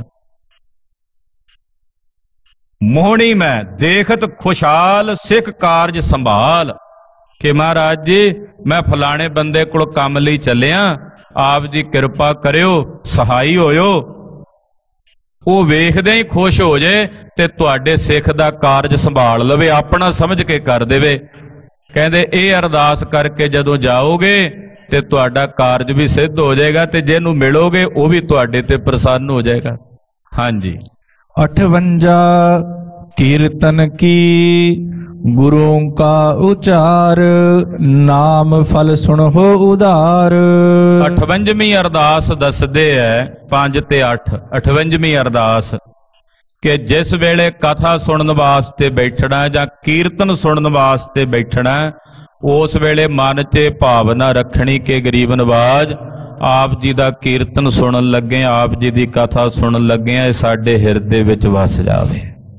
ਮੋਹਣੀ ਮੈਂ ਦੇਖਤ ਖੁਸ਼ਹਾਲ, ਸਿੱਖ ਕਾਰਜ ਸੰਭਾਲ। ਕਿ ਮਹਾਰਾਜ ਜੀ ਮੈਂ ਫਲਾਣੇ ਬੰਦੇ ਕੋਲ ਕੰਮ ਲਈ ਚੱਲਿਆ, ਆਪ ਜੀ ਕਿਰਪਾ ਕਰਿਓ, ਸਹਾਈ ਹੋਇਓ। ਉਹ ਵੇਖਦੇ ਹੀ ਖੁਸ਼ ਹੋ ਜਾਏ ਤੇ ਤੁਹਾਡੇ ਸਿੱਖ ਦਾ ਕਾਰਜ ਸੰਭਾਲ ਲਵੇ, ਆਪਣਾ ਸਮਝ ਕੇ ਕਰ ਦੇਵੇ। ਕਹਿੰਦੇ ਇਹ ਅਰਦਾਸ ਕਰਕੇ ਜਦੋਂ ਜਾਓਗੇ ਤੇ ਤੁਹਾਡਾ ਕਾਰਜ ਵੀ ਸਿੱਧ ਹੋ ਜਾਏਗਾ, ਤੇ ਜਿਹਨੂੰ ਮਿਲੋਗੇ ਉਹ ਵੀ ਤੁਹਾਡੇ ਤੇ ਪ੍ਰਸੰਨ ਹੋ ਜਾਏਗਾ। ਹਾਂਜੀ। अठवंजा कीर्तन की गुरु का उचार, नाम फल सुन हो उदार। अठवंजवीं अरदास दसदे है पांच ते अठ। अठवंजवीं अरदास कि जिस वेले कथा सुनन वास्ते बैठना जां कीर्तन सुनन वास्ते बैठना, उस वेले मन च भावना रखनी कि गरीब नवाज आप जी का कीर्तन सुनन लगे, आप जी की कथा सुनन लगे, साडे हिरदे विच वस जावे।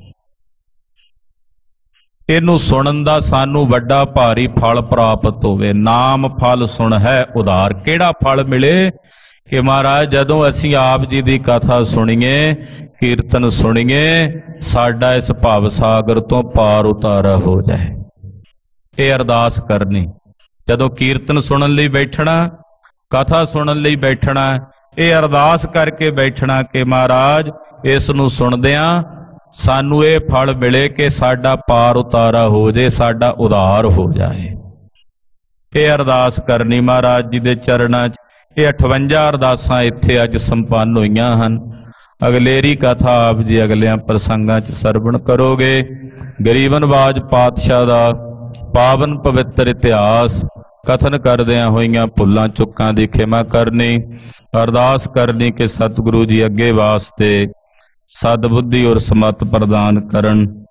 इनू सुनन दा सानू वड्डा भारी फल प्राप्त होवे। नाम फल सुन है उधार। केड़ा फल मिले? कि महाराज जदों असीं आप जी की कथा सुनीए, कीर्तन सुनीए, साडा इस भव सागर तो पार उतारा हो जाए। ये अरदास करनी। जदों कीर्तन सुनन लई बैठना, कथा सुनन लई बैठना, ये अरदास करके बैठना कि महाराज इस नूं सुनदियां सानू ये फल मिले कि साडा पार उतारा हो जाए, साडा उधार हो जाए। ये अरदास करनी महाराज जी दे चरणां च। ये अठवंजा अरदासां इत्थे अज संपन्न होईयां हन। ਅਗਲੇਰੀ ਕਥਾ ਆਪ ਜੀ ਅਗਲਿਆਂ ਪ੍ਰਸੰਗਾਂ 'ਚ ਸਰਵਣ ਕਰੋਗੇ। ਗਰੀਬ ਨਵਾਜ ਪਾਤਸ਼ਾਹ ਦਾ ਪਾਵਨ ਪਵਿੱਤਰ ਇਤਿਹਾਸ ਕਥਨ ਕਰਦਿਆਂ ਹੋਈਆਂ ਭੁੱਲਾਂ ਚੁੱਕਾਂ ਦੀ ਖਿਮਾ ਕਰਨੀ, ਅਰਦਾਸ ਕਰਨੀ ਕਿ ਸਤਿਗੁਰੂ ਜੀ ਅੱਗੇ ਵਾਸਤੇ ਸਦਬੁੱਧੀ ਔਰ ਸਮਤ ਪ੍ਰਦਾਨ ਕਰਨ।